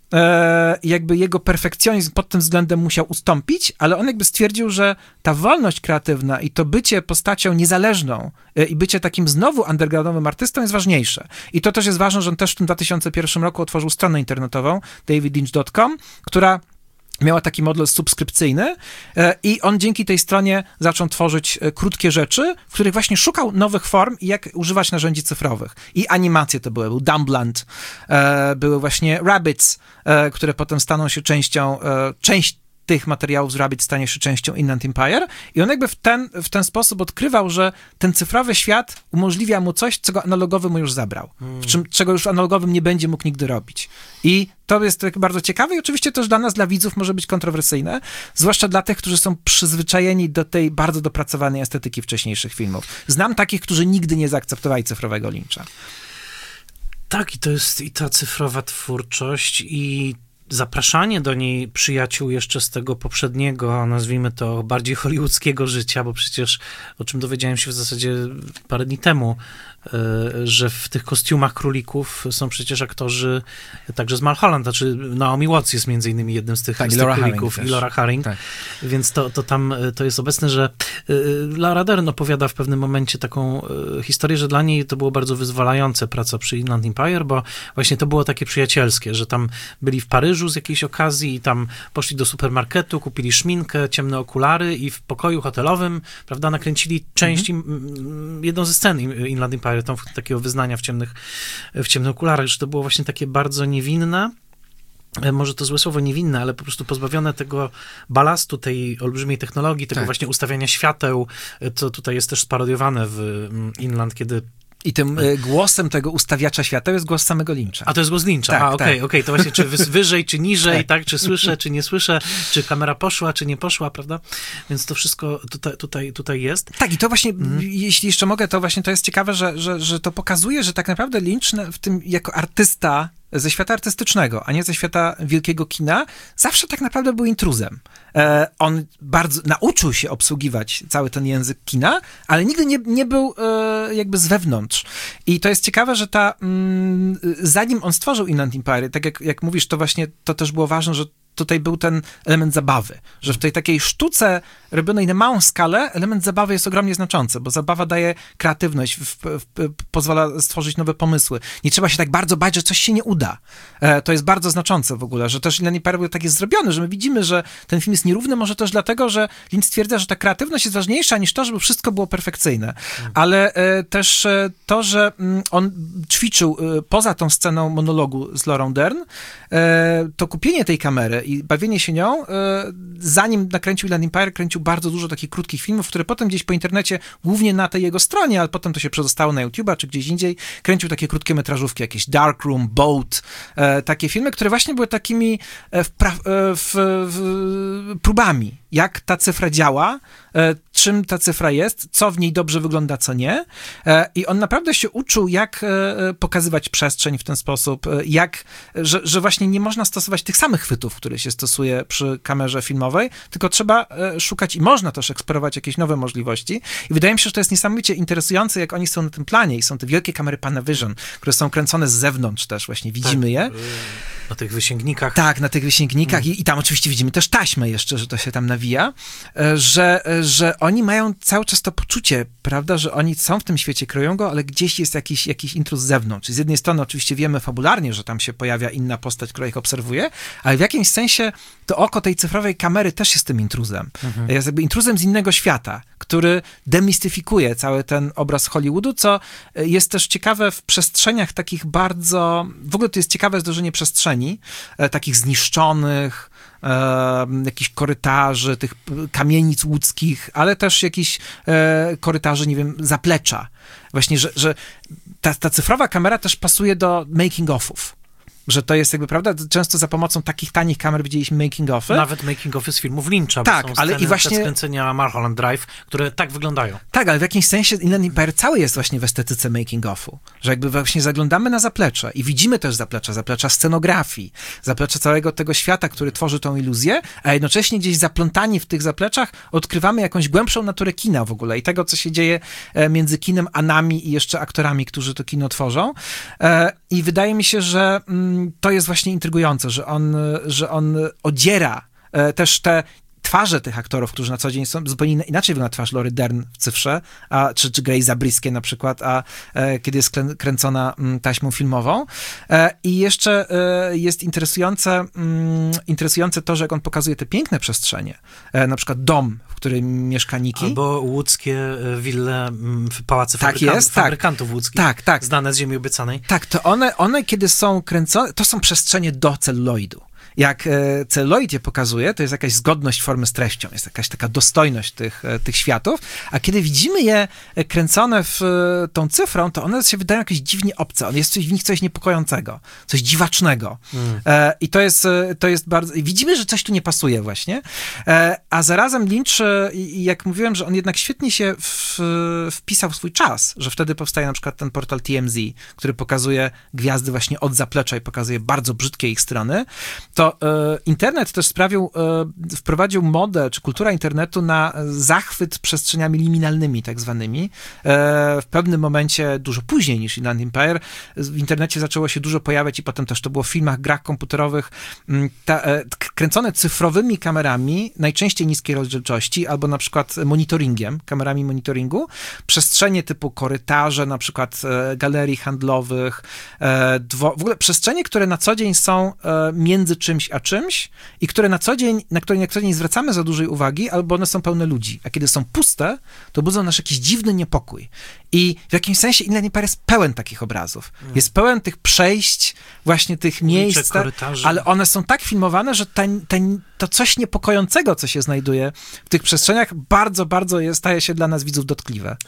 B: jakby jego perfekcjonizm pod tym względem musiał ustąpić, ale on jakby stwierdził, że ta wolność kreatywna i to bycie postacią niezależną i bycie takim znowu undergroundowym artystą jest ważniejsze. I to też jest ważne, że on też w tym 2001 roku otworzył stronę internetową davidlynch.com, która miała taki model subskrypcyjny i on dzięki tej stronie zaczął tworzyć krótkie rzeczy, w których właśnie szukał nowych form i jak używać narzędzi cyfrowych. I animacje to był Dumbland, były właśnie Rabbids, które potem staną się część tych materiałów z Rabbit stanie się częścią Inland Empire i on jakby w ten sposób odkrywał, że ten cyfrowy świat umożliwia mu coś, czego analogowy mu już zabrał. Czego już analogowym nie będzie mógł nigdy robić. I to jest bardzo ciekawe i oczywiście też dla nas, dla widzów może być kontrowersyjne, zwłaszcza dla tych, którzy są przyzwyczajeni do tej bardzo dopracowanej estetyki wcześniejszych filmów. Znam takich, którzy nigdy nie zaakceptowali cyfrowego Lyncha.
A: Tak, i to jest i ta cyfrowa twórczość i zapraszanie do niej przyjaciół jeszcze z tego poprzedniego, nazwijmy to, bardziej hollywoodzkiego życia, bo przecież, o czym dowiedziałem się w zasadzie parę dni temu, że w tych kostiumach królików są przecież aktorzy także z Mulholland, znaczy Naomi Watts jest między innymi jednym z tych,
B: tak,
A: z tych królików i Laura Harring,
B: tak.
A: Więc to tam to jest obecne, że Laura Dern opowiada w pewnym momencie taką historię, że dla niej to było bardzo wyzwalające praca przy Inland Empire, bo właśnie to było takie przyjacielskie, że tam byli w Paryżu z jakiejś okazji i tam poszli do supermarketu, kupili szminkę, ciemne okulary i w pokoju hotelowym, prawda, nakręcili część, jedną ze scen Inland Empire, tam takiego wyznania w ciemnych okularach, że to było właśnie takie bardzo niewinne, może to złe słowo niewinne, ale po prostu pozbawione tego balastu, tej olbrzymiej technologii, tego właśnie ustawiania świateł, co tutaj jest też sparodiowane w Inland, kiedy
B: I tym głosem tego ustawiacza świateł jest głos samego Lyncha.
A: A to jest głos Lyncha.
B: Tak,
A: Okej, to właśnie czy wyżej, czy niżej, tak? Czy słyszę, czy nie słyszę, czy kamera poszła, czy nie poszła, prawda? Więc to wszystko tutaj jest.
B: Tak, i to właśnie, jeśli jeszcze mogę, to właśnie to jest ciekawe, że to pokazuje, że tak naprawdę Lynch w tym jako artysta ze świata artystycznego, a nie ze świata wielkiego kina, zawsze tak naprawdę był intruzem. On bardzo nauczył się obsługiwać cały ten język kina, ale nigdy nie był jakby z wewnątrz. I to jest ciekawe, że zanim on stworzył Inland Empire, tak jak mówisz, to właśnie to też było ważne, że tutaj był ten element zabawy, że w tej takiej sztuce robionej na małą skalę element zabawy jest ogromnie znaczący, bo zabawa daje kreatywność, pozwala stworzyć nowe pomysły. Nie trzeba się tak bardzo bać, że coś się nie uda. To jest bardzo znaczące w ogóle, że też Inland Empire tak jest zrobiony, że my widzimy, że ten film jest nierówny, może też dlatego, że Lynch stwierdza, że ta kreatywność jest ważniejsza niż to, żeby wszystko było perfekcyjne. Ale też to, że on ćwiczył poza tą sceną monologu z Laurą Dern, to kupienie tej kamery i bawienie się nią, zanim nakręcił Inland Empire, kręcił bardzo dużo takich krótkich filmów, które potem gdzieś po internecie, głównie na tej jego stronie, ale potem to się przedostało na YouTube'a czy gdzieś indziej, kręcił takie krótkie metrażówki, jakieś Dark Room, Boat, takie filmy, które właśnie były takimi próbami, jak ta cyfra działa, czym ta cyfra jest, co w niej dobrze wygląda, co nie. I on naprawdę się uczył, jak pokazywać przestrzeń w ten sposób, że właśnie nie można stosować tych samych chwytów, które się stosuje przy kamerze filmowej, tylko trzeba szukać i można też eksplorować jakieś nowe możliwości. I wydaje mi się, że to jest niesamowicie interesujące, jak oni są na tym planie i są te wielkie kamery Panavision, które są kręcone z zewnątrz też, właśnie widzimy je.
A: Na tych wysięgnikach.
B: Tak, na tych wysięgnikach i tam oczywiście widzimy też taśmę jeszcze, że to się tam nawija, że oni mają cały czas to poczucie, prawda, że oni są w tym świecie, kreują go, ale gdzieś jest jakiś intruz z zewnątrz. Z jednej strony oczywiście wiemy fabularnie, że tam się pojawia inna postać, która ich obserwuje, ale w jakimś sensie to oko tej cyfrowej kamery też jest tym intruzem. Jest jakby intruzem z innego świata, który demistyfikuje cały ten obraz Hollywoodu, co jest też ciekawe w przestrzeniach takich bardzo... W ogóle to jest ciekawe zdarzenie przestrzeni, takich zniszczonych, jakichś korytarzy, tych kamienic łódzkich, ale też jakichś korytarzy, nie wiem, zaplecza. Właśnie, że ta cyfrowa kamera też pasuje do making-offów. Że to jest jakby, prawda, często za pomocą takich tanich kamer widzieliśmy making-offy.
A: Nawet making-offy z filmów Lyncha,
B: tak,
A: bo są
B: ale i właśnie
A: skręcenia Mulholland Drive, które tak wyglądają.
B: Tak, ale w jakimś sensie Inland Empire cały jest właśnie w estetyce making-offu. Że jakby właśnie zaglądamy na zaplecze i widzimy też zaplecza scenografii, zaplecze całego tego świata, który tworzy tą iluzję, a jednocześnie gdzieś zaplątani w tych zapleczach odkrywamy jakąś głębszą naturę kina w ogóle i tego, co się dzieje między kinem a nami i jeszcze aktorami, którzy to kino tworzą. I wydaje mi się, że to jest właśnie intrygujące, że on odziera też te twarze tych aktorów, którzy na co dzień są, zupełnie inaczej wygląda twarz Laury Dern w cyfrze, czy Grace Zabriskie na przykład, kiedy jest kręcona taśmą filmową. I jeszcze jest interesujące to, że jak on pokazuje te piękne przestrzenie, na przykład dom, w którym mieszka Nikki.
A: Albo łódzkie wille, pałace fabrykantów łódzkich,
B: tak.
A: znane z Ziemi Obiecanej.
B: Tak, to one kiedy są kręcone, to są przestrzenie do celuloidu. Jak celuloid je pokazuje, to jest jakaś zgodność formy z treścią, jest jakaś taka dostojność tych światów, a kiedy widzimy je kręcone tą cyfrą, to one się wydają jakieś dziwnie obce, jest w nich coś niepokojącego, coś dziwacznego. I to jest bardzo... Widzimy, że coś tu nie pasuje właśnie, a zarazem Lynch, jak mówiłem, że on jednak świetnie się wpisał w swój czas, że wtedy powstaje na przykład ten portal TMZ, który pokazuje gwiazdy właśnie od zaplecza i pokazuje bardzo brzydkie ich strony, to to internet też wprowadził modę, czy kultura internetu na zachwyt przestrzeniami liminalnymi, tak zwanymi. W pewnym momencie, dużo później niż Inland Empire, w internecie zaczęło się dużo pojawiać i potem też to było w filmach, grach komputerowych, kręcone cyfrowymi kamerami, najczęściej niskiej rozdzielczości, albo na przykład monitoringiem, kamerami monitoringu, przestrzenie typu korytarze, na przykład galerii handlowych, w ogóle przestrzenie, które na co dzień są między czymś a czymś i na które na co dzień zwracamy za dużej uwagi, albo one są pełne ludzi, a kiedy są puste, to budzą nasz jakiś dziwny niepokój. I w jakimś sensie Inland Empire jest pełen takich obrazów. Jest pełen tych przejść, właśnie tych miejsc, ale one są tak filmowane, że to coś niepokojącego, co się znajduje w tych przestrzeniach, bardzo, bardzo staje się dla nas widzów dotkliwe.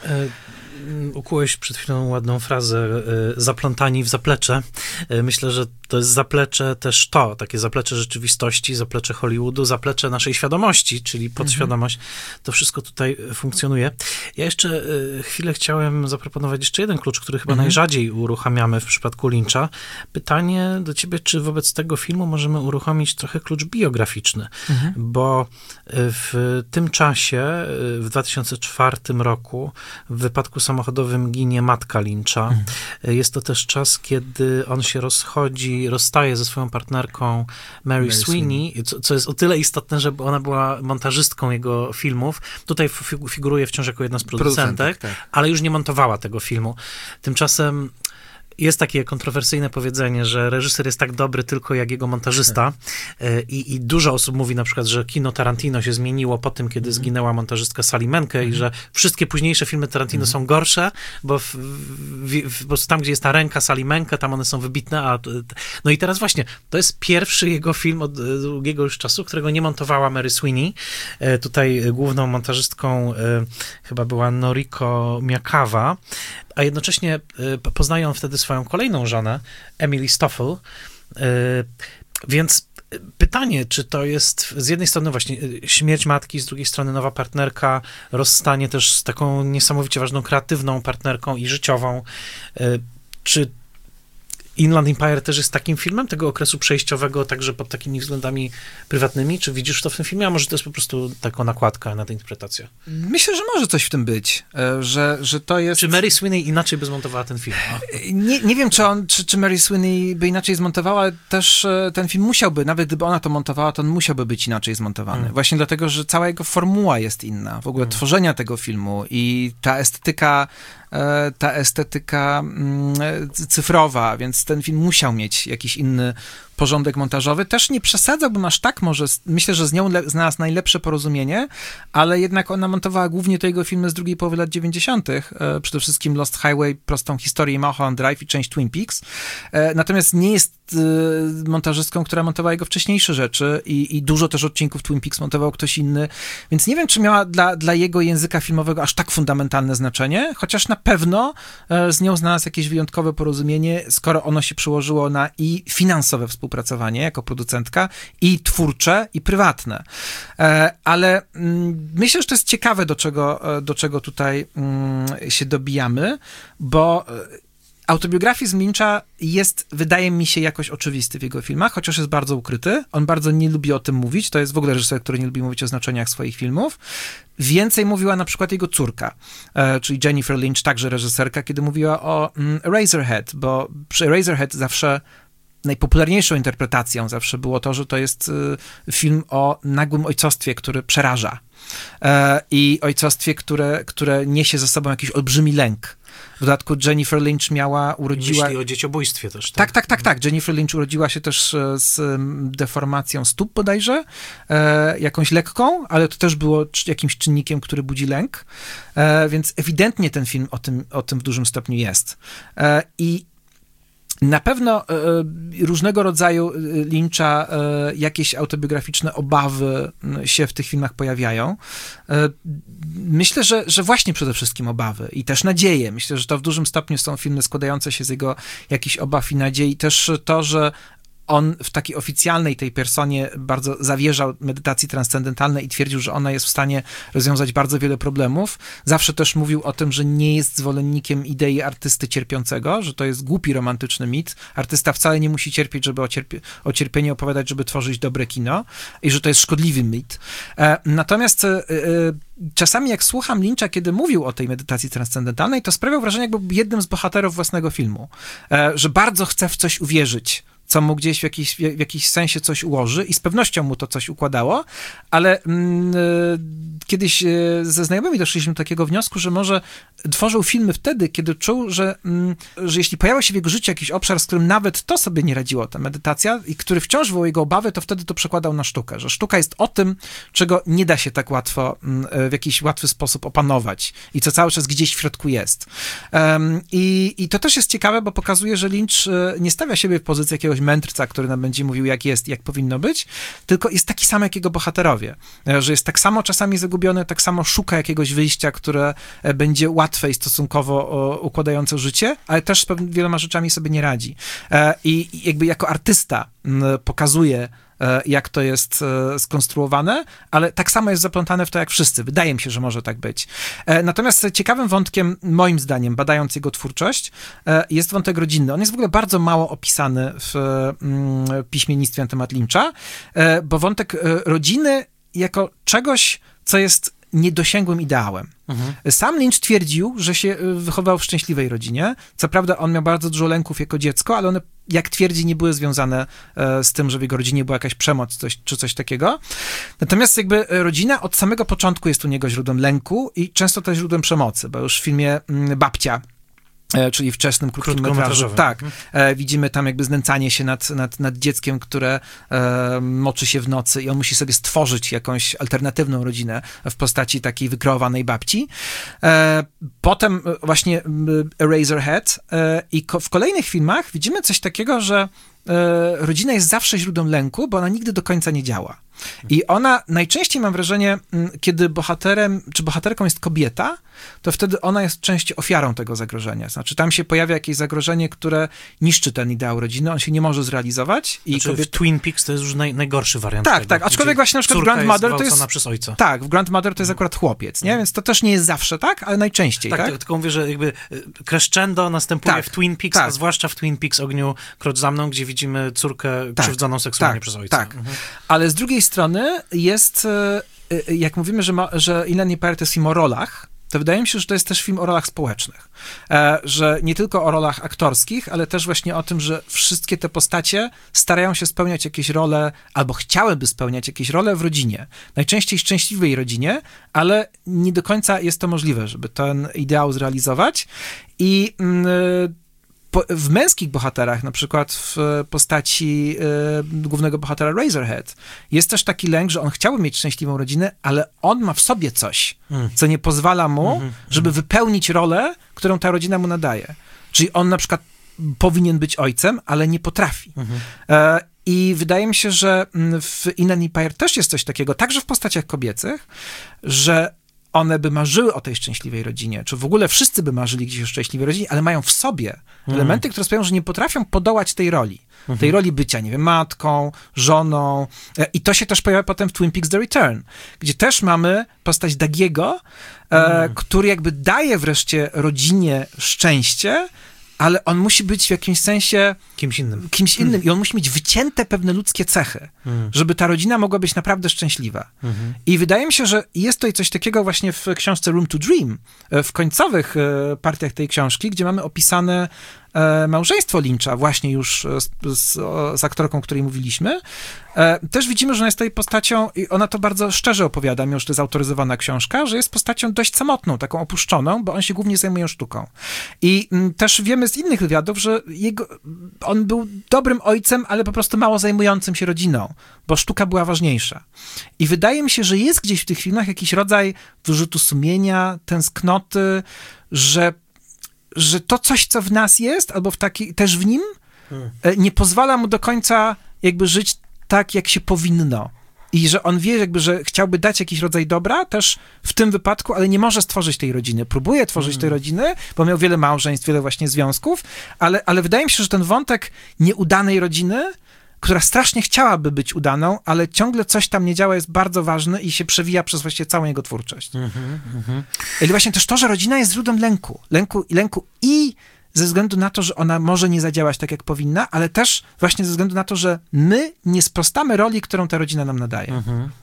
A: Ukułeś przed chwilą ładną frazę, zaplątani w zaplecze. Myślę, że to jest zaplecze też takie zaplecze rzeczywistości, zaplecze Hollywoodu, zaplecze naszej świadomości, czyli podświadomość. To wszystko tutaj funkcjonuje. Ja jeszcze chwilę chciałem zaproponować jeszcze jeden klucz, który chyba najrzadziej uruchamiamy w przypadku Lyncha. Pytanie do ciebie, czy wobec tego filmu możemy uruchomić trochę klucz biograficzny, bo w tym czasie, w 2004 roku, w wypadku samochodowym ginie matka Lyncha. Jest to też czas, kiedy on się rozstaje ze swoją partnerką Mary Sweeney, co jest o tyle istotne, że ona była montażystką jego filmów. Tutaj figuruje wciąż jako jedna z producentek, tak. Ale już nie montowała tego filmu. Tymczasem jest takie kontrowersyjne powiedzenie, że reżyser jest tak dobry tylko jak jego montażysta i dużo osób mówi na przykład, że kino Tarantino się zmieniło po tym, kiedy zginęła montażystka Sally Menke i że wszystkie późniejsze filmy Tarantino są gorsze, bo po prostu tam, gdzie jest ta ręka Sally Menke, tam one są wybitne, no i teraz właśnie, to jest pierwszy jego film od długiego już czasu, którego nie montowała Mary Sweeney. Tutaj główną montażystką chyba była Noriko Miakawa, a jednocześnie poznaje on wtedy swoją kolejną żonę, Emily Stoffel, więc pytanie, czy to jest z jednej strony właśnie śmierć matki, z drugiej strony nowa partnerka, rozstanie też z taką niesamowicie ważną, kreatywną partnerką i życiową, czy Inland Empire też jest takim filmem tego okresu przejściowego, także pod takimi względami prywatnymi? Czy widzisz to w tym filmie, a może to jest po prostu taka nakładka na tę interpretację?
B: Myślę, że może coś w tym być, że to jest...
A: Czy Mary Sweeney inaczej by zmontowała ten film?
B: Nie wiem, czy Mary Sweeney by inaczej zmontowała, ale też ten film musiałby, nawet gdyby ona to montowała, to on musiałby być inaczej zmontowany. Właśnie dlatego, że cała jego formuła jest inna, w ogóle tworzenia tego filmu i ta estetyka cyfrowa, więc ten film musiał mieć jakiś inny porządek montażowy. Też nie przesadzałbym aż tak, może myślę, że z nią znalazł najlepsze porozumienie, ale jednak ona montowała głównie te jego filmy z drugiej połowy lat 90., przede wszystkim Lost Highway, Prostą historię, Mulholland Drive i część Twin Peaks. Natomiast nie jest montażystką, która montowała jego wcześniejsze rzeczy i dużo też odcinków Twin Peaks montował ktoś inny, więc nie wiem, czy miała dla jego języka filmowego aż tak fundamentalne znaczenie, chociaż na pewno z nią znalazł jakieś wyjątkowe porozumienie, skoro ono się przełożyło na i finansowe współpracowanie jako producentka, i twórcze, i prywatne. Ale myślę, że to jest ciekawe, do czego tutaj się dobijamy, bo autobiografizm Lyncha jest, wydaje mi się, jakoś oczywisty w jego filmach, chociaż jest bardzo ukryty. On bardzo nie lubi o tym mówić. To jest w ogóle reżyser, który nie lubi mówić o znaczeniach swoich filmów. Więcej mówiła na przykład jego córka, czyli Jennifer Lynch, także reżyserka, kiedy mówiła o Eraserhead, bo przy Eraserhead zawsze najpopularniejszą interpretacją zawsze było to, że to jest film o nagłym ojcostwie, który przeraża. I ojcostwie, które niesie ze sobą jakiś olbrzymi lęk. W dodatku Jennifer Lynch urodziła...
A: Myśli o dzieciobójstwie też,
B: tak? Tak. Jennifer Lynch urodziła się też z deformacją stóp bodajże, jakąś lekką, ale to też było jakimś czynnikiem, który budzi lęk, więc ewidentnie ten film o tym w dużym stopniu jest. I na pewno różnego rodzaju Lyncha jakieś autobiograficzne obawy się w tych filmach pojawiają. Myślę, że właśnie przede wszystkim obawy i też nadzieje. Myślę, że to w dużym stopniu są filmy składające się z jego jakichś obaw i nadziei. Też to, że on w takiej oficjalnej tej personie bardzo zawierzał medytacji transcendentalnej i twierdził, że ona jest w stanie rozwiązać bardzo wiele problemów. Zawsze też mówił o tym, że nie jest zwolennikiem idei artysty cierpiącego, że to jest głupi romantyczny mit. Artysta wcale nie musi cierpieć, żeby o cierpieniu opowiadać, żeby tworzyć dobre kino i że to jest szkodliwy mit. Natomiast czasami jak słucham Lyncha, kiedy mówił o tej medytacji transcendentalnej, to sprawiał wrażenie, jakby był jednym z bohaterów własnego filmu. Że bardzo chce w coś uwierzyć, co mu gdzieś w jakiś sensie coś ułoży i z pewnością mu to coś układało, ale kiedyś ze znajomymi doszliśmy do takiego wniosku, że może tworzył filmy wtedy, kiedy czuł, że jeśli pojawiał się w jego życiu jakiś obszar, z którym nawet to sobie nie radziło, ta medytacja, i który wciąż wywołał jego obawy, to wtedy to przekładał na sztukę, że sztuka jest o tym, czego nie da się tak łatwo, w jakiś łatwy sposób opanować i co cały czas gdzieś w środku jest. I to też jest ciekawe, bo pokazuje, że Lynch nie stawia siebie w pozycji jakiegoś mędrca, który nam będzie mówił, jak jest, jak powinno być, tylko jest taki sam jak jego bohaterowie. Że jest tak samo czasami zagubiony, tak samo szuka jakiegoś wyjścia, które będzie łatwe i stosunkowo układające życie, ale też z wieloma rzeczami sobie nie radzi. I jakby jako artysta pokazuje, jak to jest skonstruowane, ale tak samo jest zaplątane w to jak wszyscy. Wydaje mi się, że może tak być. Natomiast ciekawym wątkiem, moim zdaniem, badając jego twórczość, jest wątek rodzinny. On jest w ogóle bardzo mało opisany w piśmiennictwie na temat Lyncha, bo wątek rodziny jako czegoś, co jest niedosięgłym ideałem. Sam Lynch twierdził, że się wychował w szczęśliwej rodzinie. Co prawda on miał bardzo dużo lęków jako dziecko, ale one, jak twierdzi, nie były związane z tym, że w jego rodzinie była jakaś przemoc czy coś takiego. Natomiast jakby rodzina od samego początku jest u niego źródłem lęku i często też źródłem przemocy, bo już w filmie Babcia, czyli wczesnym krótkometrażu. Tak, widzimy tam jakby znęcanie się nad dzieckiem, które moczy się w nocy i on musi sobie stworzyć jakąś alternatywną rodzinę w postaci takiej wykreowanej babci. Potem właśnie Eraserhead i w kolejnych filmach widzimy coś takiego, że rodzina jest zawsze źródłem lęku, bo ona nigdy do końca nie działa. I ona najczęściej, mam wrażenie, kiedy bohaterem czy bohaterką jest kobieta, to wtedy ona jest częściej ofiarą tego zagrożenia. Znaczy tam się pojawia jakieś zagrożenie, które niszczy ten ideał rodziny, on się nie może zrealizować. I
A: znaczy, w Twin Peaks to jest już najgorszy wariant
B: tak,
A: tego.
B: Tak, aczkolwiek właśnie na przykład Grandmother to jest...
A: przez ojca.
B: Tak, w Grandmother to jest akurat chłopiec, nie? Więc to też nie jest zawsze tak, ale najczęściej, tak?
A: Tylko mówię, że jakby crescendo następuje w Twin Peaks, a zwłaszcza w Twin Peaks Ogniu Krocz za mną, gdzie widzimy córkę krzywdzoną seksualnie przez ojca.
B: Tak, ale z drugiej strony jest, jak mówimy, że Inland Empire to jest film o rolach, to wydaje mi się, że to jest też film o rolach społecznych. Że nie tylko o rolach aktorskich, ale też właśnie o tym, że wszystkie te postacie starają się spełniać jakieś role, albo chciałyby spełniać jakieś role w rodzinie. Najczęściej szczęśliwej rodzinie, ale nie do końca jest to możliwe, żeby ten ideał zrealizować. I w męskich bohaterach, na przykład w postaci głównego bohatera Eraserhead, jest też taki lęk, że on chciałby mieć szczęśliwą rodzinę, ale on ma w sobie coś, co nie pozwala mu, żeby wypełnić rolę, którą ta rodzina mu nadaje. Czyli on na przykład powinien być ojcem, ale nie potrafi. I wydaje mi się, że w Inland Empire też jest coś takiego, także w postaciach kobiecych, że one by marzyły o tej szczęśliwej rodzinie, czy w ogóle wszyscy by marzyli gdzieś o szczęśliwej rodzinie, ale mają w sobie elementy, które sprawiają, że nie potrafią podołać tej roli. Tej roli bycia, nie wiem, matką, żoną. I to się też pojawia potem w Twin Peaks The Return, gdzie też mamy postać Dougiego, który jakby daje wreszcie rodzinie szczęście, ale on musi być w jakimś sensie kimś innym i on musi mieć wycięte pewne ludzkie cechy, żeby ta rodzina mogła być naprawdę szczęśliwa. I wydaje mi się, że jest tutaj coś takiego właśnie w książce Room to Dream, w końcowych partiach tej książki, gdzie mamy opisane małżeństwo Lyncha, właśnie już z aktorką, o której mówiliśmy. Też widzimy, że ona jest tej postacią, i ona to bardzo szczerze opowiada, mimo że to jest autoryzowana książka, że jest postacią dość samotną, taką opuszczoną, bo on się głównie zajmuje sztuką. I też wiemy z innych wywiadów, że on był dobrym ojcem, ale po prostu mało zajmującym się rodziną, bo sztuka była ważniejsza. I wydaje mi się, że jest gdzieś w tych filmach jakiś rodzaj wyrzutu sumienia, tęsknoty, że to coś, co w nas jest, albo też w nim, nie pozwala mu do końca jakby żyć tak, jak się powinno. I że on wie jakby, że chciałby dać jakiś rodzaj dobra też w tym wypadku, ale nie może stworzyć tej rodziny. Próbuje tworzyć tej rodziny, bo miał wiele małżeństw, wiele właśnie związków, ale wydaje mi się, że ten wątek nieudanej rodziny która strasznie chciałaby być udaną, ale ciągle coś tam nie działa, jest bardzo ważny i się przewija przez właściwie całą jego twórczość. I właśnie też to, że rodzina jest źródłem lęku i ze względu na to, że ona może nie zadziałać tak, jak powinna, ale też właśnie ze względu na to, że my nie sprostamy roli, którą ta rodzina nam nadaje.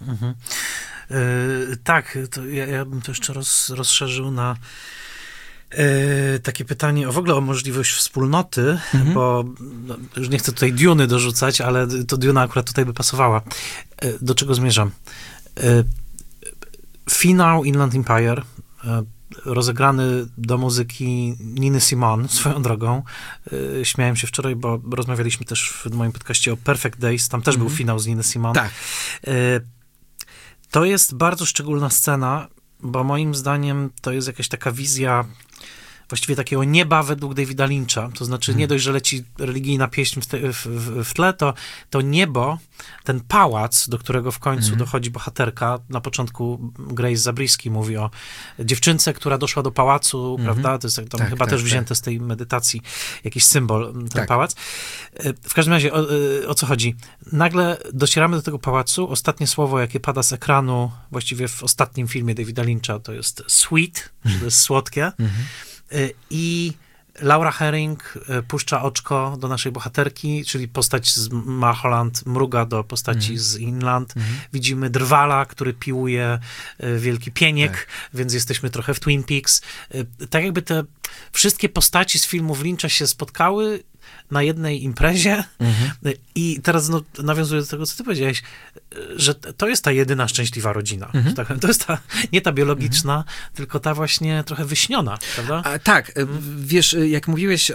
A: Tak, to ja bym to jeszcze rozszerzył na takie pytanie w ogóle o możliwość wspólnoty, bo już nie chcę tutaj Duny dorzucać, ale to Duna akurat tutaj by pasowała. Do czego zmierzam? Finał Inland Empire, rozegrany do muzyki Niny Simone, swoją drogą. Śmiałem się wczoraj, bo rozmawialiśmy też w moim podcaście o Perfect Days, tam też był finał z Niny Simone.
B: Tak.
A: To jest bardzo szczególna scena, bo moim zdaniem to jest jakaś taka wizja właściwie takiego nieba według Davida Lyncha. To znaczy nie dość, że leci religijna pieśń w tle, to niebo, ten pałac, do którego w końcu dochodzi bohaterka. Na początku Grace Zabriskie mówi o dziewczynce, która doszła do pałacu, prawda? To jest tam chyba też wzięte z tej medytacji jakiś symbol, ten pałac. W każdym razie, o co chodzi? Nagle docieramy do tego pałacu. Ostatnie słowo, jakie pada z ekranu, właściwie w ostatnim filmie Davida Lyncha, to jest sweet, że to jest słodkie. I Laura Herring puszcza oczko do naszej bohaterki, czyli postać z Mulholland mruga do postaci z Inland. Widzimy drwala, który piłuje wielki pieniek, więc jesteśmy trochę w Twin Peaks. Tak jakby te wszystkie postaci z filmów Lyncha się spotkały na jednej imprezie i teraz nawiązuję do tego, co ty powiedziałeś, że to jest ta jedyna szczęśliwa rodzina. To jest nie ta biologiczna, tylko ta właśnie trochę wyśniona, prawda?
B: Tak, wiesz, jak mówiłeś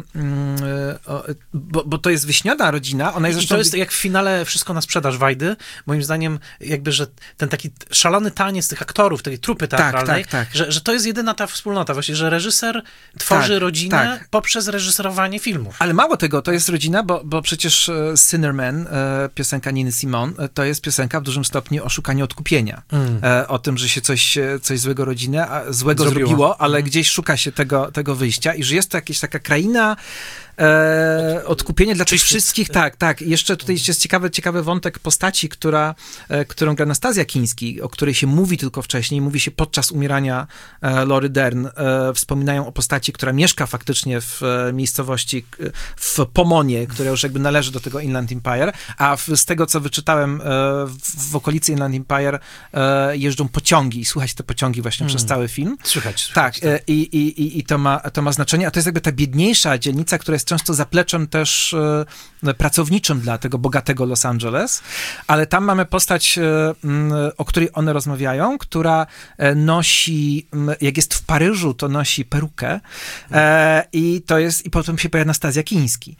B: bo to jest wyśniona rodzina, ona jest zresztą...
A: To jest jak w finale Wszystko na sprzedaż Wajdy, moim zdaniem jakby, że ten taki szalony taniec tych aktorów, tej trupy teatralnej, że to jest jedyna ta wspólnota, właśnie, że reżyser tworzy rodzinę poprzez reżyserowanie filmów.
B: Ale mało tego, to jest rodzina, bo przecież Sinner Man, piosenka Niny Simone, to jest piosenka w dużym stopniu o szukaniu odkupienia. O tym, że się coś złego złego zrobiło, ale gdzieś szuka się tego wyjścia i że jest to jakaś taka kraina odkupienie dla tych wszystkich. Tak. I jeszcze tutaj jest ciekawy wątek postaci, którą gra Anastazja Kiński, o której się mówi tylko wcześniej, mówi się podczas umierania Laury Dern. Wspominają o postaci, która mieszka faktycznie w miejscowości w Pomonie, która już jakby należy do tego Inland Empire, a z tego, co wyczytałem, w okolicy Inland Empire jeżdżą pociągi i słychać te pociągi właśnie przez cały film.
A: Słychać.
B: Tak. I to ma znaczenie, a to jest jakby ta biedniejsza dzielnica, która jest często zapleczem też pracowniczym dla tego bogatego Los Angeles, ale tam mamy postać, o której one rozmawiają, która nosi, jak jest w Paryżu, to nosi perukę i potem się pojawia Anastazja Kiński.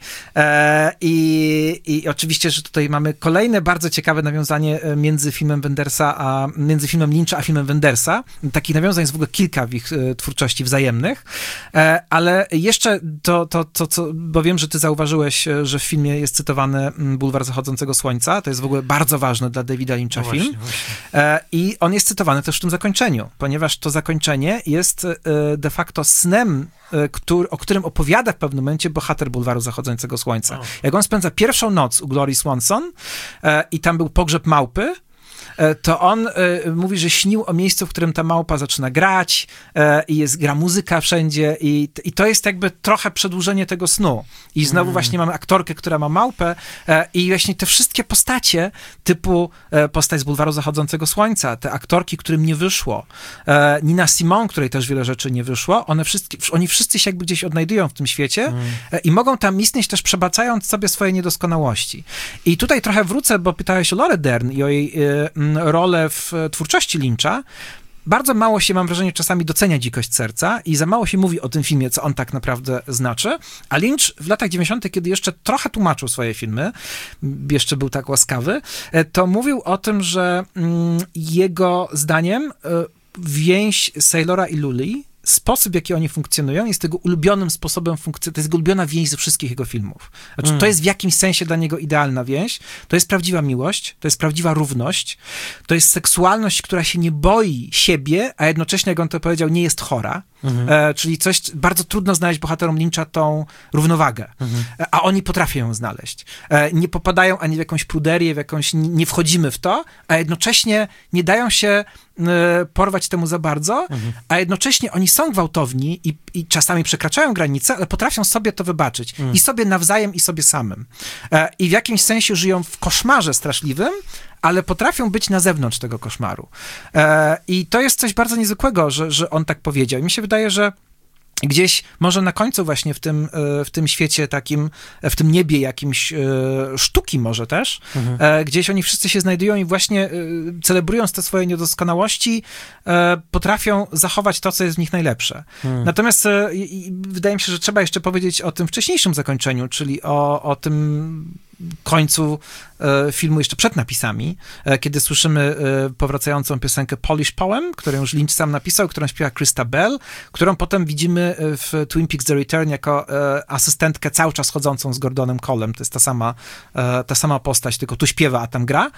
B: I oczywiście, że tutaj mamy kolejne bardzo ciekawe nawiązanie między filmem Lyncha a filmem Wendersa. Takich nawiązań jest w ogóle kilka w ich twórczości wzajemnych, ale jeszcze bo wiem, że ty zauważyłeś, że w filmie jest cytowany Bulwar Zachodzącego Słońca. To jest w ogóle bardzo ważny dla Davida Lyncha film. Właśnie. I on jest cytowany też w tym zakończeniu, ponieważ to zakończenie jest de facto snem, o którym opowiada w pewnym momencie bohater Bulwaru Zachodzącego Słońca. Jak on spędza pierwszą noc u Glory Swanson i tam był pogrzeb małpy, to on mówi, że śnił o miejscu, w którym ta małpa zaczyna grać i gra muzyka wszędzie i to jest jakby trochę przedłużenie tego snu. I znowu właśnie mamy aktorkę, która ma małpę i właśnie te wszystkie postacie typu postać z Bulwaru Zachodzącego Słońca, te aktorki, którym nie wyszło, Nina Simone, której też wiele rzeczy nie wyszło, oni wszyscy się jakby gdzieś odnajdują w tym świecie i mogą tam istnieć też przebacając sobie swoje niedoskonałości. I tutaj trochę wrócę, bo pytałeś o Laurę Dern i o jej rolę w twórczości Lyncha. Bardzo mało się, mam wrażenie, czasami docenia Dzikość serca i za mało się mówi o tym filmie, co on tak naprawdę znaczy. A Lynch w latach 90., kiedy jeszcze trochę tłumaczył swoje filmy, jeszcze był tak łaskawy, to mówił o tym, że jego zdaniem więź Sailora i Luli sposób, w jaki oni funkcjonują, jest jego ulubionym sposobem funkcjonowania, to jest jego ulubiona więź ze wszystkich jego filmów. Znaczy, to jest w jakimś sensie dla niego idealna więź, to jest prawdziwa miłość, to jest prawdziwa równość, to jest seksualność, która się nie boi siebie, a jednocześnie, jak on to powiedział, nie jest chora, czyli coś, bardzo trudno znaleźć bohaterom Lyncha tą równowagę, a oni potrafią ją znaleźć. Nie popadają ani w jakąś pruderię, nie wchodzimy w to, a jednocześnie nie dają się porwać temu za bardzo, a jednocześnie oni są gwałtowni i czasami przekraczają granice, ale potrafią sobie to wybaczyć. I sobie nawzajem, i sobie samym. I w jakimś sensie żyją w koszmarze straszliwym, ale potrafią być na zewnątrz tego koszmaru. I to jest coś bardzo niezwykłego, że on tak powiedział. I mi się wydaje, że gdzieś może na końcu właśnie w tym świecie takim, w tym niebie jakimś sztuki może też, gdzieś oni wszyscy się znajdują i właśnie celebrując te swoje niedoskonałości, potrafią zachować to, co jest w nich najlepsze. Natomiast wydaje mi się, że trzeba jeszcze powiedzieć o tym wcześniejszym zakończeniu, czyli o tym końcu filmu jeszcze przed napisami, kiedy słyszymy powracającą piosenkę Polish Poem, którą już Lynch sam napisał, którą śpiewa Krista Bell, którą potem widzimy w Twin Peaks The Return jako asystentkę cały czas chodzącą z Gordonem Colem. To jest ta sama postać, tylko tu śpiewa, a tam gra.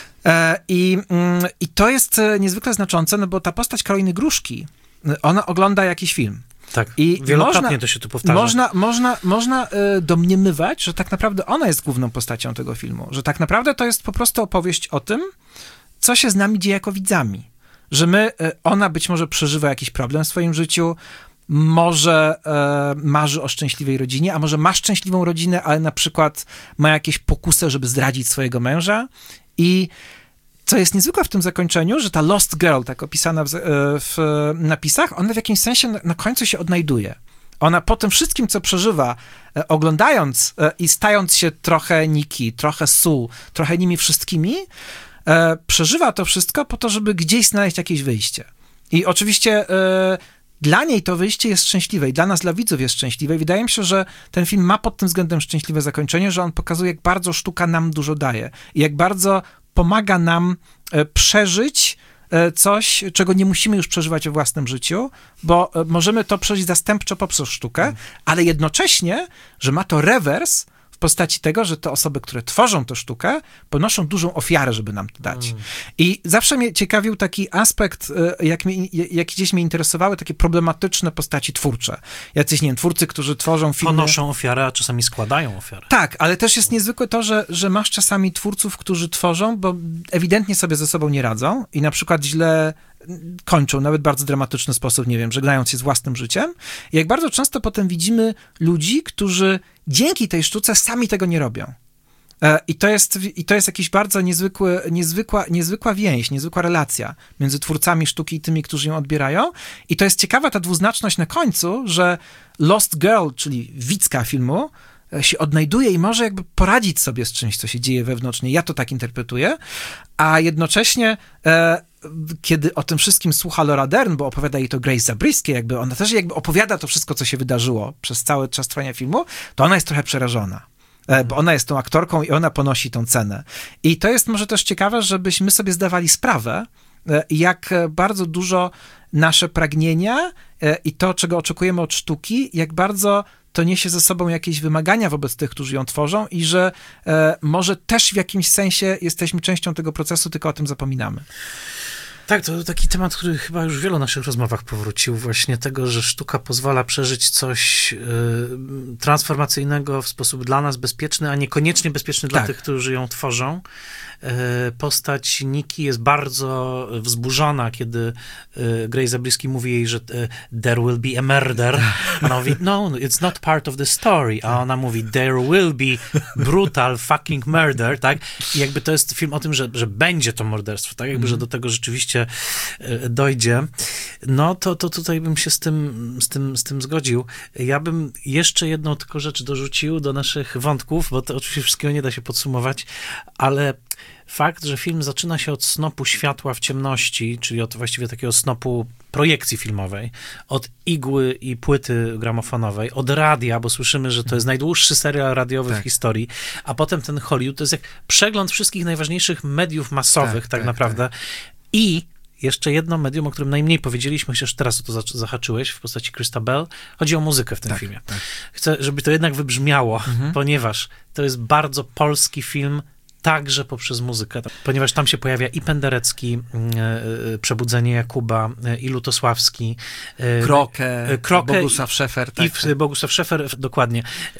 B: I to jest niezwykle znaczące, no bo ta postać Karoliny Gruszki, ona ogląda jakiś film.
A: Tak, i wielokrotnie to się tu powtarza.
B: Można domniemywać, że tak naprawdę ona jest główną postacią tego filmu, że tak naprawdę to jest po prostu opowieść o tym, co się z nami dzieje jako widzami. Że ona być może przeżywa jakiś problem w swoim życiu, może marzy o szczęśliwej rodzinie, a może ma szczęśliwą rodzinę, ale na przykład ma jakieś pokusy, żeby zdradzić swojego męża. Co jest niezwykłe w tym zakończeniu, że ta Lost Girl, tak opisana w napisach, ona w jakimś sensie na końcu się odnajduje. Ona po tym wszystkim, co przeżywa, oglądając i stając się trochę Nikki, trochę Sue, trochę nimi wszystkimi, przeżywa to wszystko po to, żeby gdzieś znaleźć jakieś wyjście. I oczywiście dla niej to wyjście jest szczęśliwe i dla nas, dla widzów jest szczęśliwe. I wydaje mi się, że ten film ma pod tym względem szczęśliwe zakończenie, że on pokazuje, jak bardzo sztuka nam dużo daje i jak bardzo pomaga nam przeżyć coś, czego nie musimy już przeżywać we własnym życiu, bo możemy to przeżyć zastępczo poprzez sztukę, ale jednocześnie, że ma to rewers w postaci tego, że te osoby, które tworzą tę sztukę, ponoszą dużą ofiarę, żeby nam to dać. I zawsze mnie ciekawił taki aspekt, jak gdzieś mnie interesowały takie problematyczne postaci twórcze. Jacyś, nie wiem, twórcy, którzy tworzą filmy...
A: Ponoszą ofiarę, a czasami składają ofiarę.
B: Tak, ale też jest niezwykłe to, że masz czasami twórców, którzy tworzą, bo ewidentnie sobie ze sobą nie radzą i na przykład źle kończą, nawet w bardzo dramatyczny sposób, nie wiem, żegnając się z własnym życiem. I jak bardzo często potem widzimy ludzi, którzy dzięki tej sztuce sami tego nie robią. I to jest jakiś bardzo niezwykła więź, niezwykła relacja między twórcami sztuki i tymi, którzy ją odbierają. I to jest ciekawa ta dwuznaczność na końcu, że Lost Girl, czyli widzka filmu, się odnajduje i może jakby poradzić sobie z czymś, co się dzieje wewnątrz niej. Ja to tak interpretuję. A jednocześnie kiedy o tym wszystkim słucha Laura Dern, bo opowiada jej to Grace Zabriskie, jakby ona też jakby opowiada to wszystko, co się wydarzyło przez cały czas trwania filmu, to ona jest trochę przerażona. Bo ona jest tą aktorką i ona ponosi tą cenę. I to jest może też ciekawe, żebyśmy sobie zdawali sprawę, jak bardzo dużo nasze pragnienia i to, czego oczekujemy od sztuki, jak bardzo to niesie ze sobą jakieś wymagania wobec tych, którzy ją tworzą i że może też w jakimś sensie jesteśmy częścią tego procesu, tylko o tym zapominamy.
A: Tak, to taki temat, który chyba już w wielu naszych rozmowach powrócił, właśnie tego, że sztuka pozwala przeżyć coś transformacyjnego w sposób dla nas bezpieczny, a niekoniecznie bezpieczny dla tych, którzy ją tworzą. Postać Nikki jest bardzo wzburzona, kiedy Grace Zabriskie mówi jej, że there will be a murder. Ona mówi, no, it's not part of the story. A ona mówi, there will be brutal fucking murder, tak? I jakby to jest film o tym, że będzie to morderstwo, tak? Jakby, że do tego rzeczywiście dojdzie. No, to tutaj bym się z tym zgodził. Ja bym jeszcze jedną tylko rzecz dorzucił do naszych wątków, bo to oczywiście wszystkiego nie da się podsumować, ale fakt, że film zaczyna się od snopu światła w ciemności, czyli od właściwie takiego snopu projekcji filmowej, od igły i płyty gramofonowej, od radia, bo słyszymy, że to jest najdłuższy serial radiowy w historii, a potem ten Hollywood, to jest jak przegląd wszystkich najważniejszych mediów masowych tak naprawdę. I jeszcze jedno medium, o którym najmniej powiedzieliśmy, chociaż teraz o to zahaczyłeś w postaci Christa Bell. Chodzi o muzykę w tym filmie.
B: Tak.
A: Chcę, żeby to jednak wybrzmiało, ponieważ to jest bardzo polski film, także poprzez muzykę, ponieważ tam się pojawia i Penderecki, Przebudzenie Jakuba, i Lutosławski,
B: Krokę, Bogusław Szefer. Tak.
A: I Bogusław Szefer, dokładnie.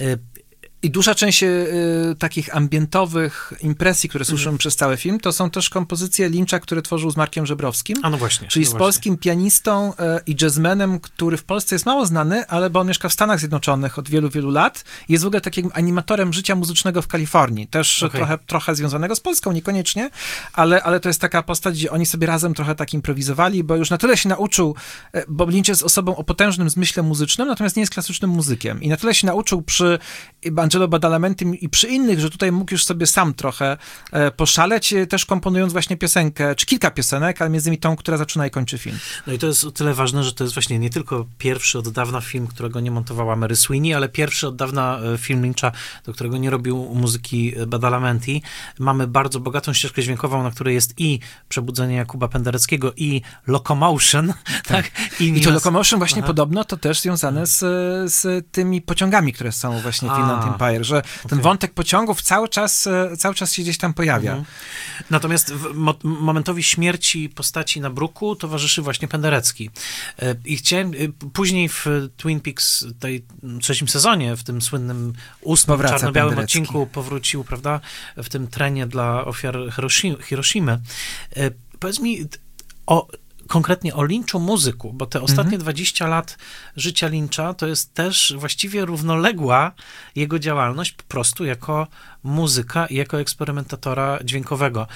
B: I duża część takich ambientowych impresji, które słyszymy przez cały film, to są też kompozycje Lyncha, które tworzył z Markiem Żebrowskim.
A: A no właśnie.
B: Czyli z polskim pianistą i jazzmenem, który w Polsce jest mało znany, ale bo on mieszka w Stanach Zjednoczonych od wielu, wielu lat. Jest w ogóle takim animatorem życia muzycznego w Kalifornii. Też trochę związanego z Polską, niekoniecznie, ale to jest taka postać, gdzie oni sobie razem trochę tak improwizowali, bo już na tyle się nauczył, bo Lynch jest osobą o potężnym zmyśle muzycznym, natomiast nie jest klasycznym muzykiem. I na tyle się nauczył przy Angelo Badalamentim i przy innych, że tutaj mógł już sobie sam trochę poszaleć, też komponując właśnie piosenkę, czy kilka piosenek, ale między innymi tą, która zaczyna i kończy film.
A: No i to jest o tyle ważne, że to jest właśnie nie tylko pierwszy od dawna film, którego nie montowała Mary Sweeney, ale pierwszy od dawna film Lyncha, do którego nie robił muzyki Badalamenti. Mamy bardzo bogatą ścieżkę dźwiękową, na której jest i Przebudzenie Jakuba Pendereckiego, i Locomotion. Tak.
B: I to Locomotion właśnie podobno to też związane z tymi pociągami, które są właśnie w Inland Empire, że ten wątek pociągów cały czas się gdzieś tam pojawia.
A: Natomiast momentowi śmierci postaci na bruku towarzyszy właśnie Penderecki. I chciałem później w Twin Peaks, tej trzecim sezonie, w tym słynnym 8 czarno-białym odcinku powrócił, prawda, w tym trenie dla ofiar Hiroshimy. Powiedz mi konkretnie o Lynchu muzyku, bo te ostatnie 20 lat życia Lyncha to jest też właściwie równoległa jego działalność po prostu jako muzyka i jako eksperymentatora dźwiękowego.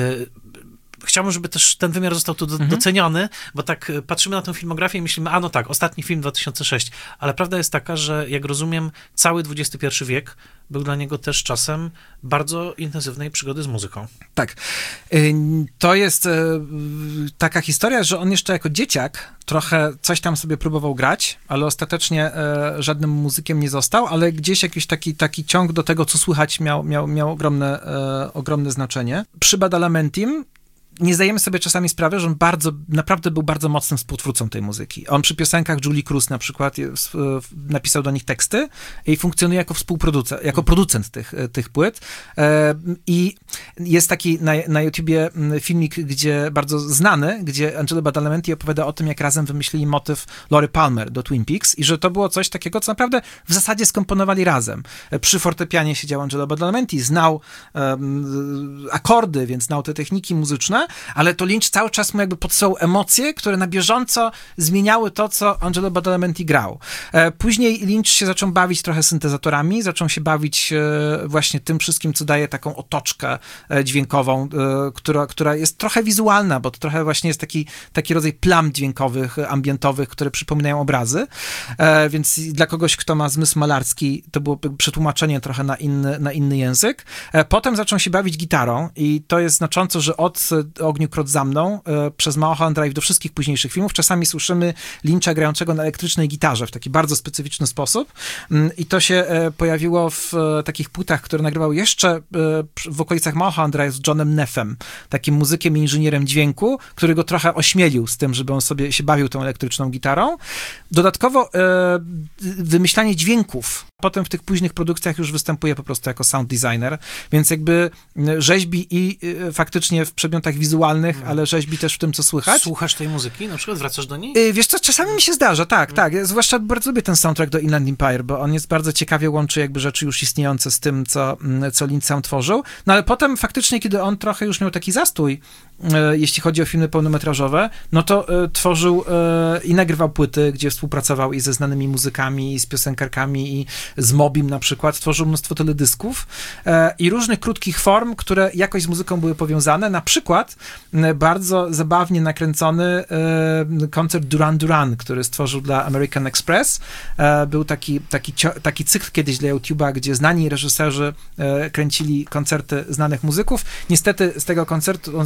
A: Chciałbym, żeby też ten wymiar został tu doceniony, bo tak patrzymy na tę filmografię i myślimy, no tak, ostatni film 2006, ale prawda jest taka, że jak rozumiem, cały XXI wiek był dla niego też czasem bardzo intensywnej przygody z muzyką.
B: Tak. To jest taka historia, że on jeszcze jako dzieciak trochę coś tam sobie próbował grać, ale ostatecznie żadnym muzykiem nie został, ale gdzieś jakiś taki ciąg do tego, co słychać miał ogromne znaczenie. Przy Badalamentim nie zdajemy sobie czasami sprawy, że on naprawdę był bardzo mocnym współtwórcą tej muzyki. On przy piosenkach Julie Cruz na przykład napisał do nich teksty i funkcjonuje jako producent tych płyt. I jest taki na YouTubie filmik, bardzo znany, gdzie Angelo Badalamenti opowiada o tym, jak razem wymyślili motyw Lori Palmer do Twin Peaks i że to było coś takiego, co naprawdę w zasadzie skomponowali razem. Przy fortepianie siedział Angelo Badalamenti, znał akordy, więc znał te techniki muzyczne, ale to Lynch cały czas mu jakby podsyłał emocje, które na bieżąco zmieniały to, co Angelo Badalamenti grał. Później Lynch się zaczął bawić trochę syntezatorami, zaczął się bawić właśnie tym wszystkim, co daje taką otoczkę dźwiękową, która jest trochę wizualna, bo to trochę właśnie jest taki rodzaj plam dźwiękowych, ambientowych, które przypominają obrazy, więc dla kogoś, kto ma zmysł malarski, to było przetłumaczenie trochę na inny język. Potem zaczął się bawić gitarą i to jest znacząco, że od Ogniu Krot za mną, przez Mulholland Drive do wszystkich późniejszych filmów, czasami słyszymy Lyncha grającego na elektrycznej gitarze w taki bardzo specyficzny sposób i to się pojawiło w takich płytach, które nagrywał jeszcze w okolicach Mulholland Drive z Johnem Neffem, takim muzykiem i inżynierem dźwięku, który go trochę ośmielił z tym, żeby on sobie się bawił tą elektryczną gitarą. Dodatkowo wymyślanie dźwięków. Potem w tych późnych produkcjach już występuje po prostu jako sound designer, więc jakby rzeźbi i faktycznie w przedmiotach wizualnych, ale rzeźbi też w tym, co słychać.
A: Słuchasz tej muzyki? Na przykład wracasz do niej?
B: Wiesz co, czasami mi się zdarza, tak. Zwłaszcza bardzo lubię ten soundtrack do Inland Empire, bo on jest bardzo ciekawie łączy jakby rzeczy już istniejące z tym, co Lynch sam tworzył. No ale potem faktycznie, kiedy on trochę już miał taki zastój, jeśli chodzi o filmy pełnometrażowe, no to tworzył i nagrywał płyty, gdzie współpracował i ze znanymi muzykami, i z piosenkarkami, i z Mobim na przykład. Tworzył mnóstwo teledysków i różnych krótkich form, które jakoś z muzyką były powiązane. Na przykład bardzo zabawnie nakręcony koncert Duran Duran, który stworzył dla American Express. Był taki cykl kiedyś dla YouTube'a, gdzie znani reżyserzy kręcili koncerty znanych muzyków. Niestety z tego koncertu zostało to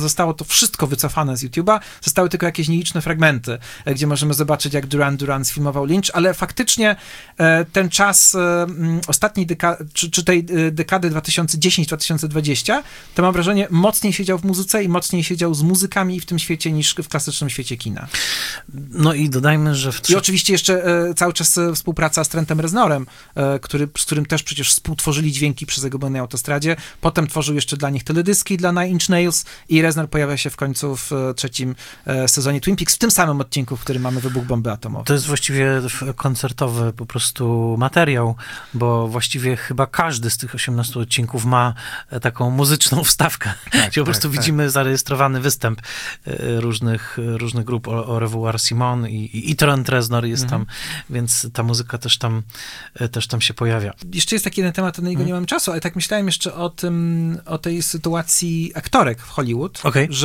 B: wszystko wycofane z YouTube'a. Zostały tylko jakieś nieliczne fragmenty, gdzie możemy zobaczyć, jak Duran sfilmował Lynch, ale faktycznie ten czas ostatniej dekady, czy tej dekady 2010-2020, to mam wrażenie, mocniej siedział w muzyce i mocniej siedział z muzykami w tym świecie niż w klasycznym świecie kina.
A: No i dodajmy, że
B: I oczywiście jeszcze cały czas współpraca z Trentem Reznorem, z którym też przecież współtworzyli dźwięki przy Zagubione Autostradzie. Potem tworzył jeszcze dla nich teledyski dla Nine Inch Nails i Reznor pojawia się w końcu w trzecim sezonie Twin Peaks, w tym samym odcinku, w którym mamy wybuch bomby atomowej.
A: To jest właściwie koncertowy po prostu materiał, bo właściwie chyba każdy z tych 18 odcinków ma taką muzyczną wstawkę, gdzie po prostu widzimy zarejestrowany występ różnych grup, Au revoir Simon i Trent Reznor jest tam, więc ta muzyka też tam się pojawia.
B: Jeszcze jest taki jeden temat, na niego nie mam czasu, ale tak myślałem jeszcze o tej sytuacji aktorek w Hollywood,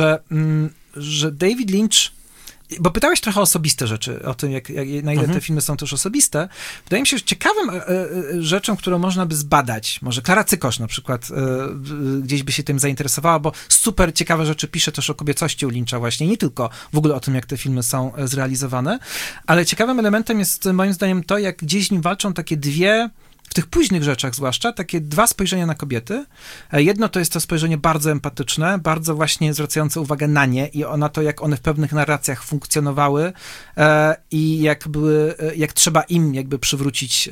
B: że David Lynch, bo pytałeś trochę o osobiste rzeczy, o tym, na ile te filmy są też osobiste. Wydaje mi się, że ciekawym rzeczą, którą można by zbadać, może Klara Cykosz na przykład gdzieś by się tym zainteresowała, bo super ciekawe rzeczy pisze też o kobiecości u Lyncha właśnie, nie tylko w ogóle o tym, jak te filmy są zrealizowane, ale ciekawym elementem jest moim zdaniem to, jak gdzieś z nim walczą takie w tych późnych rzeczach zwłaszcza, takie dwa spojrzenia na kobiety. Jedno to jest to spojrzenie bardzo empatyczne, bardzo właśnie zwracające uwagę na nie i na to, jak one w pewnych narracjach funkcjonowały i jak trzeba im jakby przywrócić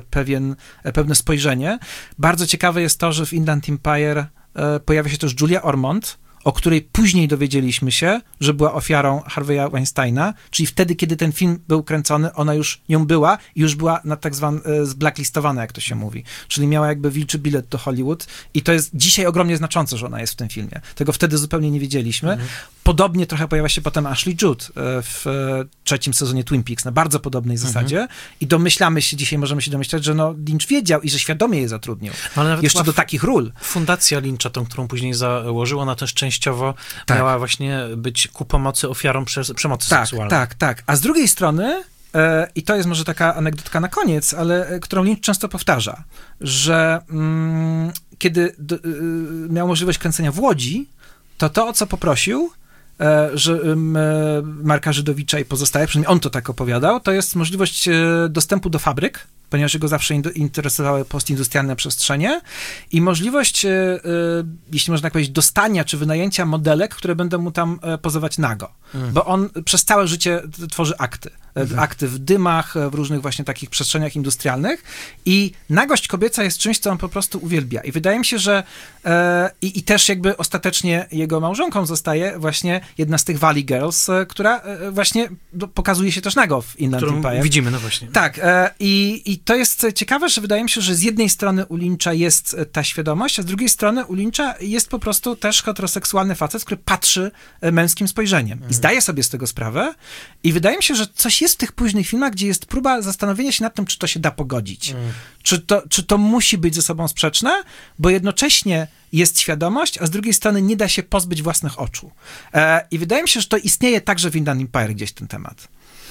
B: pewne spojrzenie. Bardzo ciekawe jest to, że w Inland Empire pojawia się też Julia Ormond, o której później dowiedzieliśmy się, że była ofiarą Harvey'a Weinsteina, czyli wtedy, kiedy ten film był kręcony, ona już nią była i już była na tak zwane zblacklistowana, jak to się mówi. Czyli miała jakby wilczy bilet do Hollywood i to jest dzisiaj ogromnie znaczące, że ona jest w tym filmie. Tego wtedy zupełnie nie wiedzieliśmy. Podobnie trochę pojawia się potem Ashley Judd w trzecim sezonie Twin Peaks, na bardzo podobnej zasadzie i możemy się domyślać, że Lynch wiedział i że świadomie je zatrudnił. Ale nawet jeszcze do takich ról.
A: Fundacja Lyncha, tą, którą później założył, ona też częściowo miała właśnie być ku pomocy ofiarom przemocy seksualnej.
B: Tak. A z drugiej strony, i to jest może taka anegdotka na koniec, ale którą Lynch często powtarza, że kiedy miał możliwość kręcenia w Łodzi, to o co poprosił, że Marka Żydowicza i pozostałe, przynajmniej on to tak opowiadał, to jest możliwość dostępu do fabryk, ponieważ go zawsze interesowały postindustrialne przestrzenie i możliwość, jeśli można tak powiedzieć, dostania czy wynajęcia modelek, które będą mu tam pozować nago. Bo on przez całe życie tworzy akty. Akty w dymach, w różnych właśnie takich przestrzeniach industrialnych i nagość kobieca jest czymś, co on po prostu uwielbia. I wydaje mi się, że i też jakby ostatecznie jego małżonką zostaje właśnie jedna z tych Valley Girls, która właśnie pokazuje się też nago w Inland Empire.
A: Widzimy, no właśnie.
B: Tak. I to jest ciekawe, że wydaje mi się, że z jednej strony u Lyncha jest ta świadomość, a z drugiej strony u Lyncha jest po prostu też heteroseksualny facet, który patrzy męskim spojrzeniem i zdaje sobie z tego sprawę i wydaje mi się, że coś jest w tych późnych filmach, gdzie jest próba zastanowienia się nad tym, czy to się da pogodzić. Czy to musi być ze sobą sprzeczne, bo jednocześnie jest świadomość, a z drugiej strony nie da się pozbyć własnych oczu. I wydaje mi się, że to istnieje także w Inland Empire gdzieś ten temat.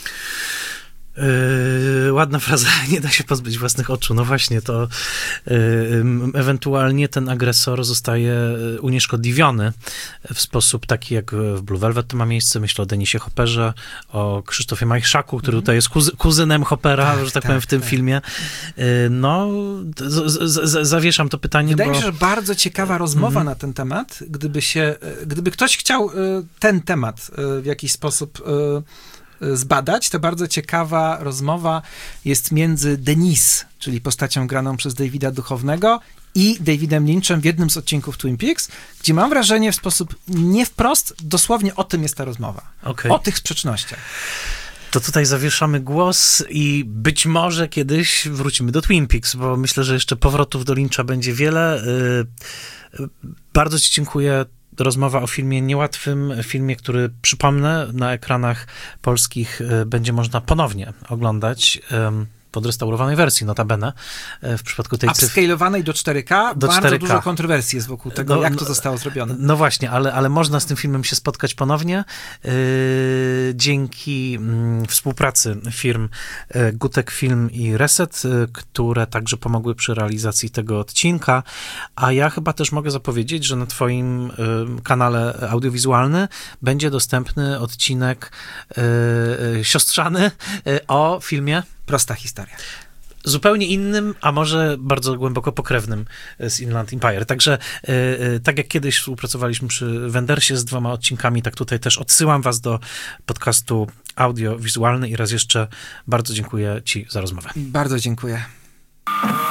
A: Ładna fraza, nie da się pozbyć własnych oczu. No właśnie, to ewentualnie ten agresor zostaje unieszkodliwiony w sposób taki, jak w Blue Velvet to ma miejsce. Myślę o Denisie Hopperze, o Krzysztofie Majchrzaku, który tutaj jest kuzynem Hoppera, że tak powiem, w tym filmie. No, zawieszam to pytanie,
B: Wydaje mi się, że bardzo ciekawa rozmowa na ten temat, gdyby ktoś chciał ten temat w jakiś sposób zbadać, to bardzo ciekawa rozmowa jest między Denise, czyli postacią graną przez Davida Duchovnego i Davidem Lynchem w jednym z odcinków Twin Peaks, gdzie mam wrażenie w sposób nie wprost, dosłownie o tym jest ta rozmowa. O tych sprzecznościach.
A: To tutaj zawieszamy głos i być może kiedyś wrócimy do Twin Peaks, bo myślę, że jeszcze powrotów do Lyncha będzie wiele. Bardzo ci dziękuję. Rozmowa o filmie niełatwym, filmie, który, przypomnę, na ekranach polskich będzie można ponownie oglądać podrestaurowanej wersji, notabene, w przypadku tej
B: upscalowanej do 4K,
A: do
B: bardzo
A: 4K.
B: dużo kontrowersji jest wokół tego, jak to zostało zrobione.
A: No właśnie, ale można z tym filmem się spotkać ponownie dzięki współpracy firm Gutek Film i Reset, które także pomogły przy realizacji tego odcinka, a ja chyba też mogę zapowiedzieć, że na twoim kanale audiowizualny będzie dostępny odcinek siostrzany o filmie
B: Prosta historia.
A: zupełnie innym, a może bardzo głęboko pokrewnym z Inland Empire. Także tak jak kiedyś współpracowaliśmy przy Wendersie z 2 odcinkami, tak tutaj też odsyłam was do podcastu audiowizualny i raz jeszcze bardzo dziękuję ci za rozmowę.
B: Bardzo dziękuję.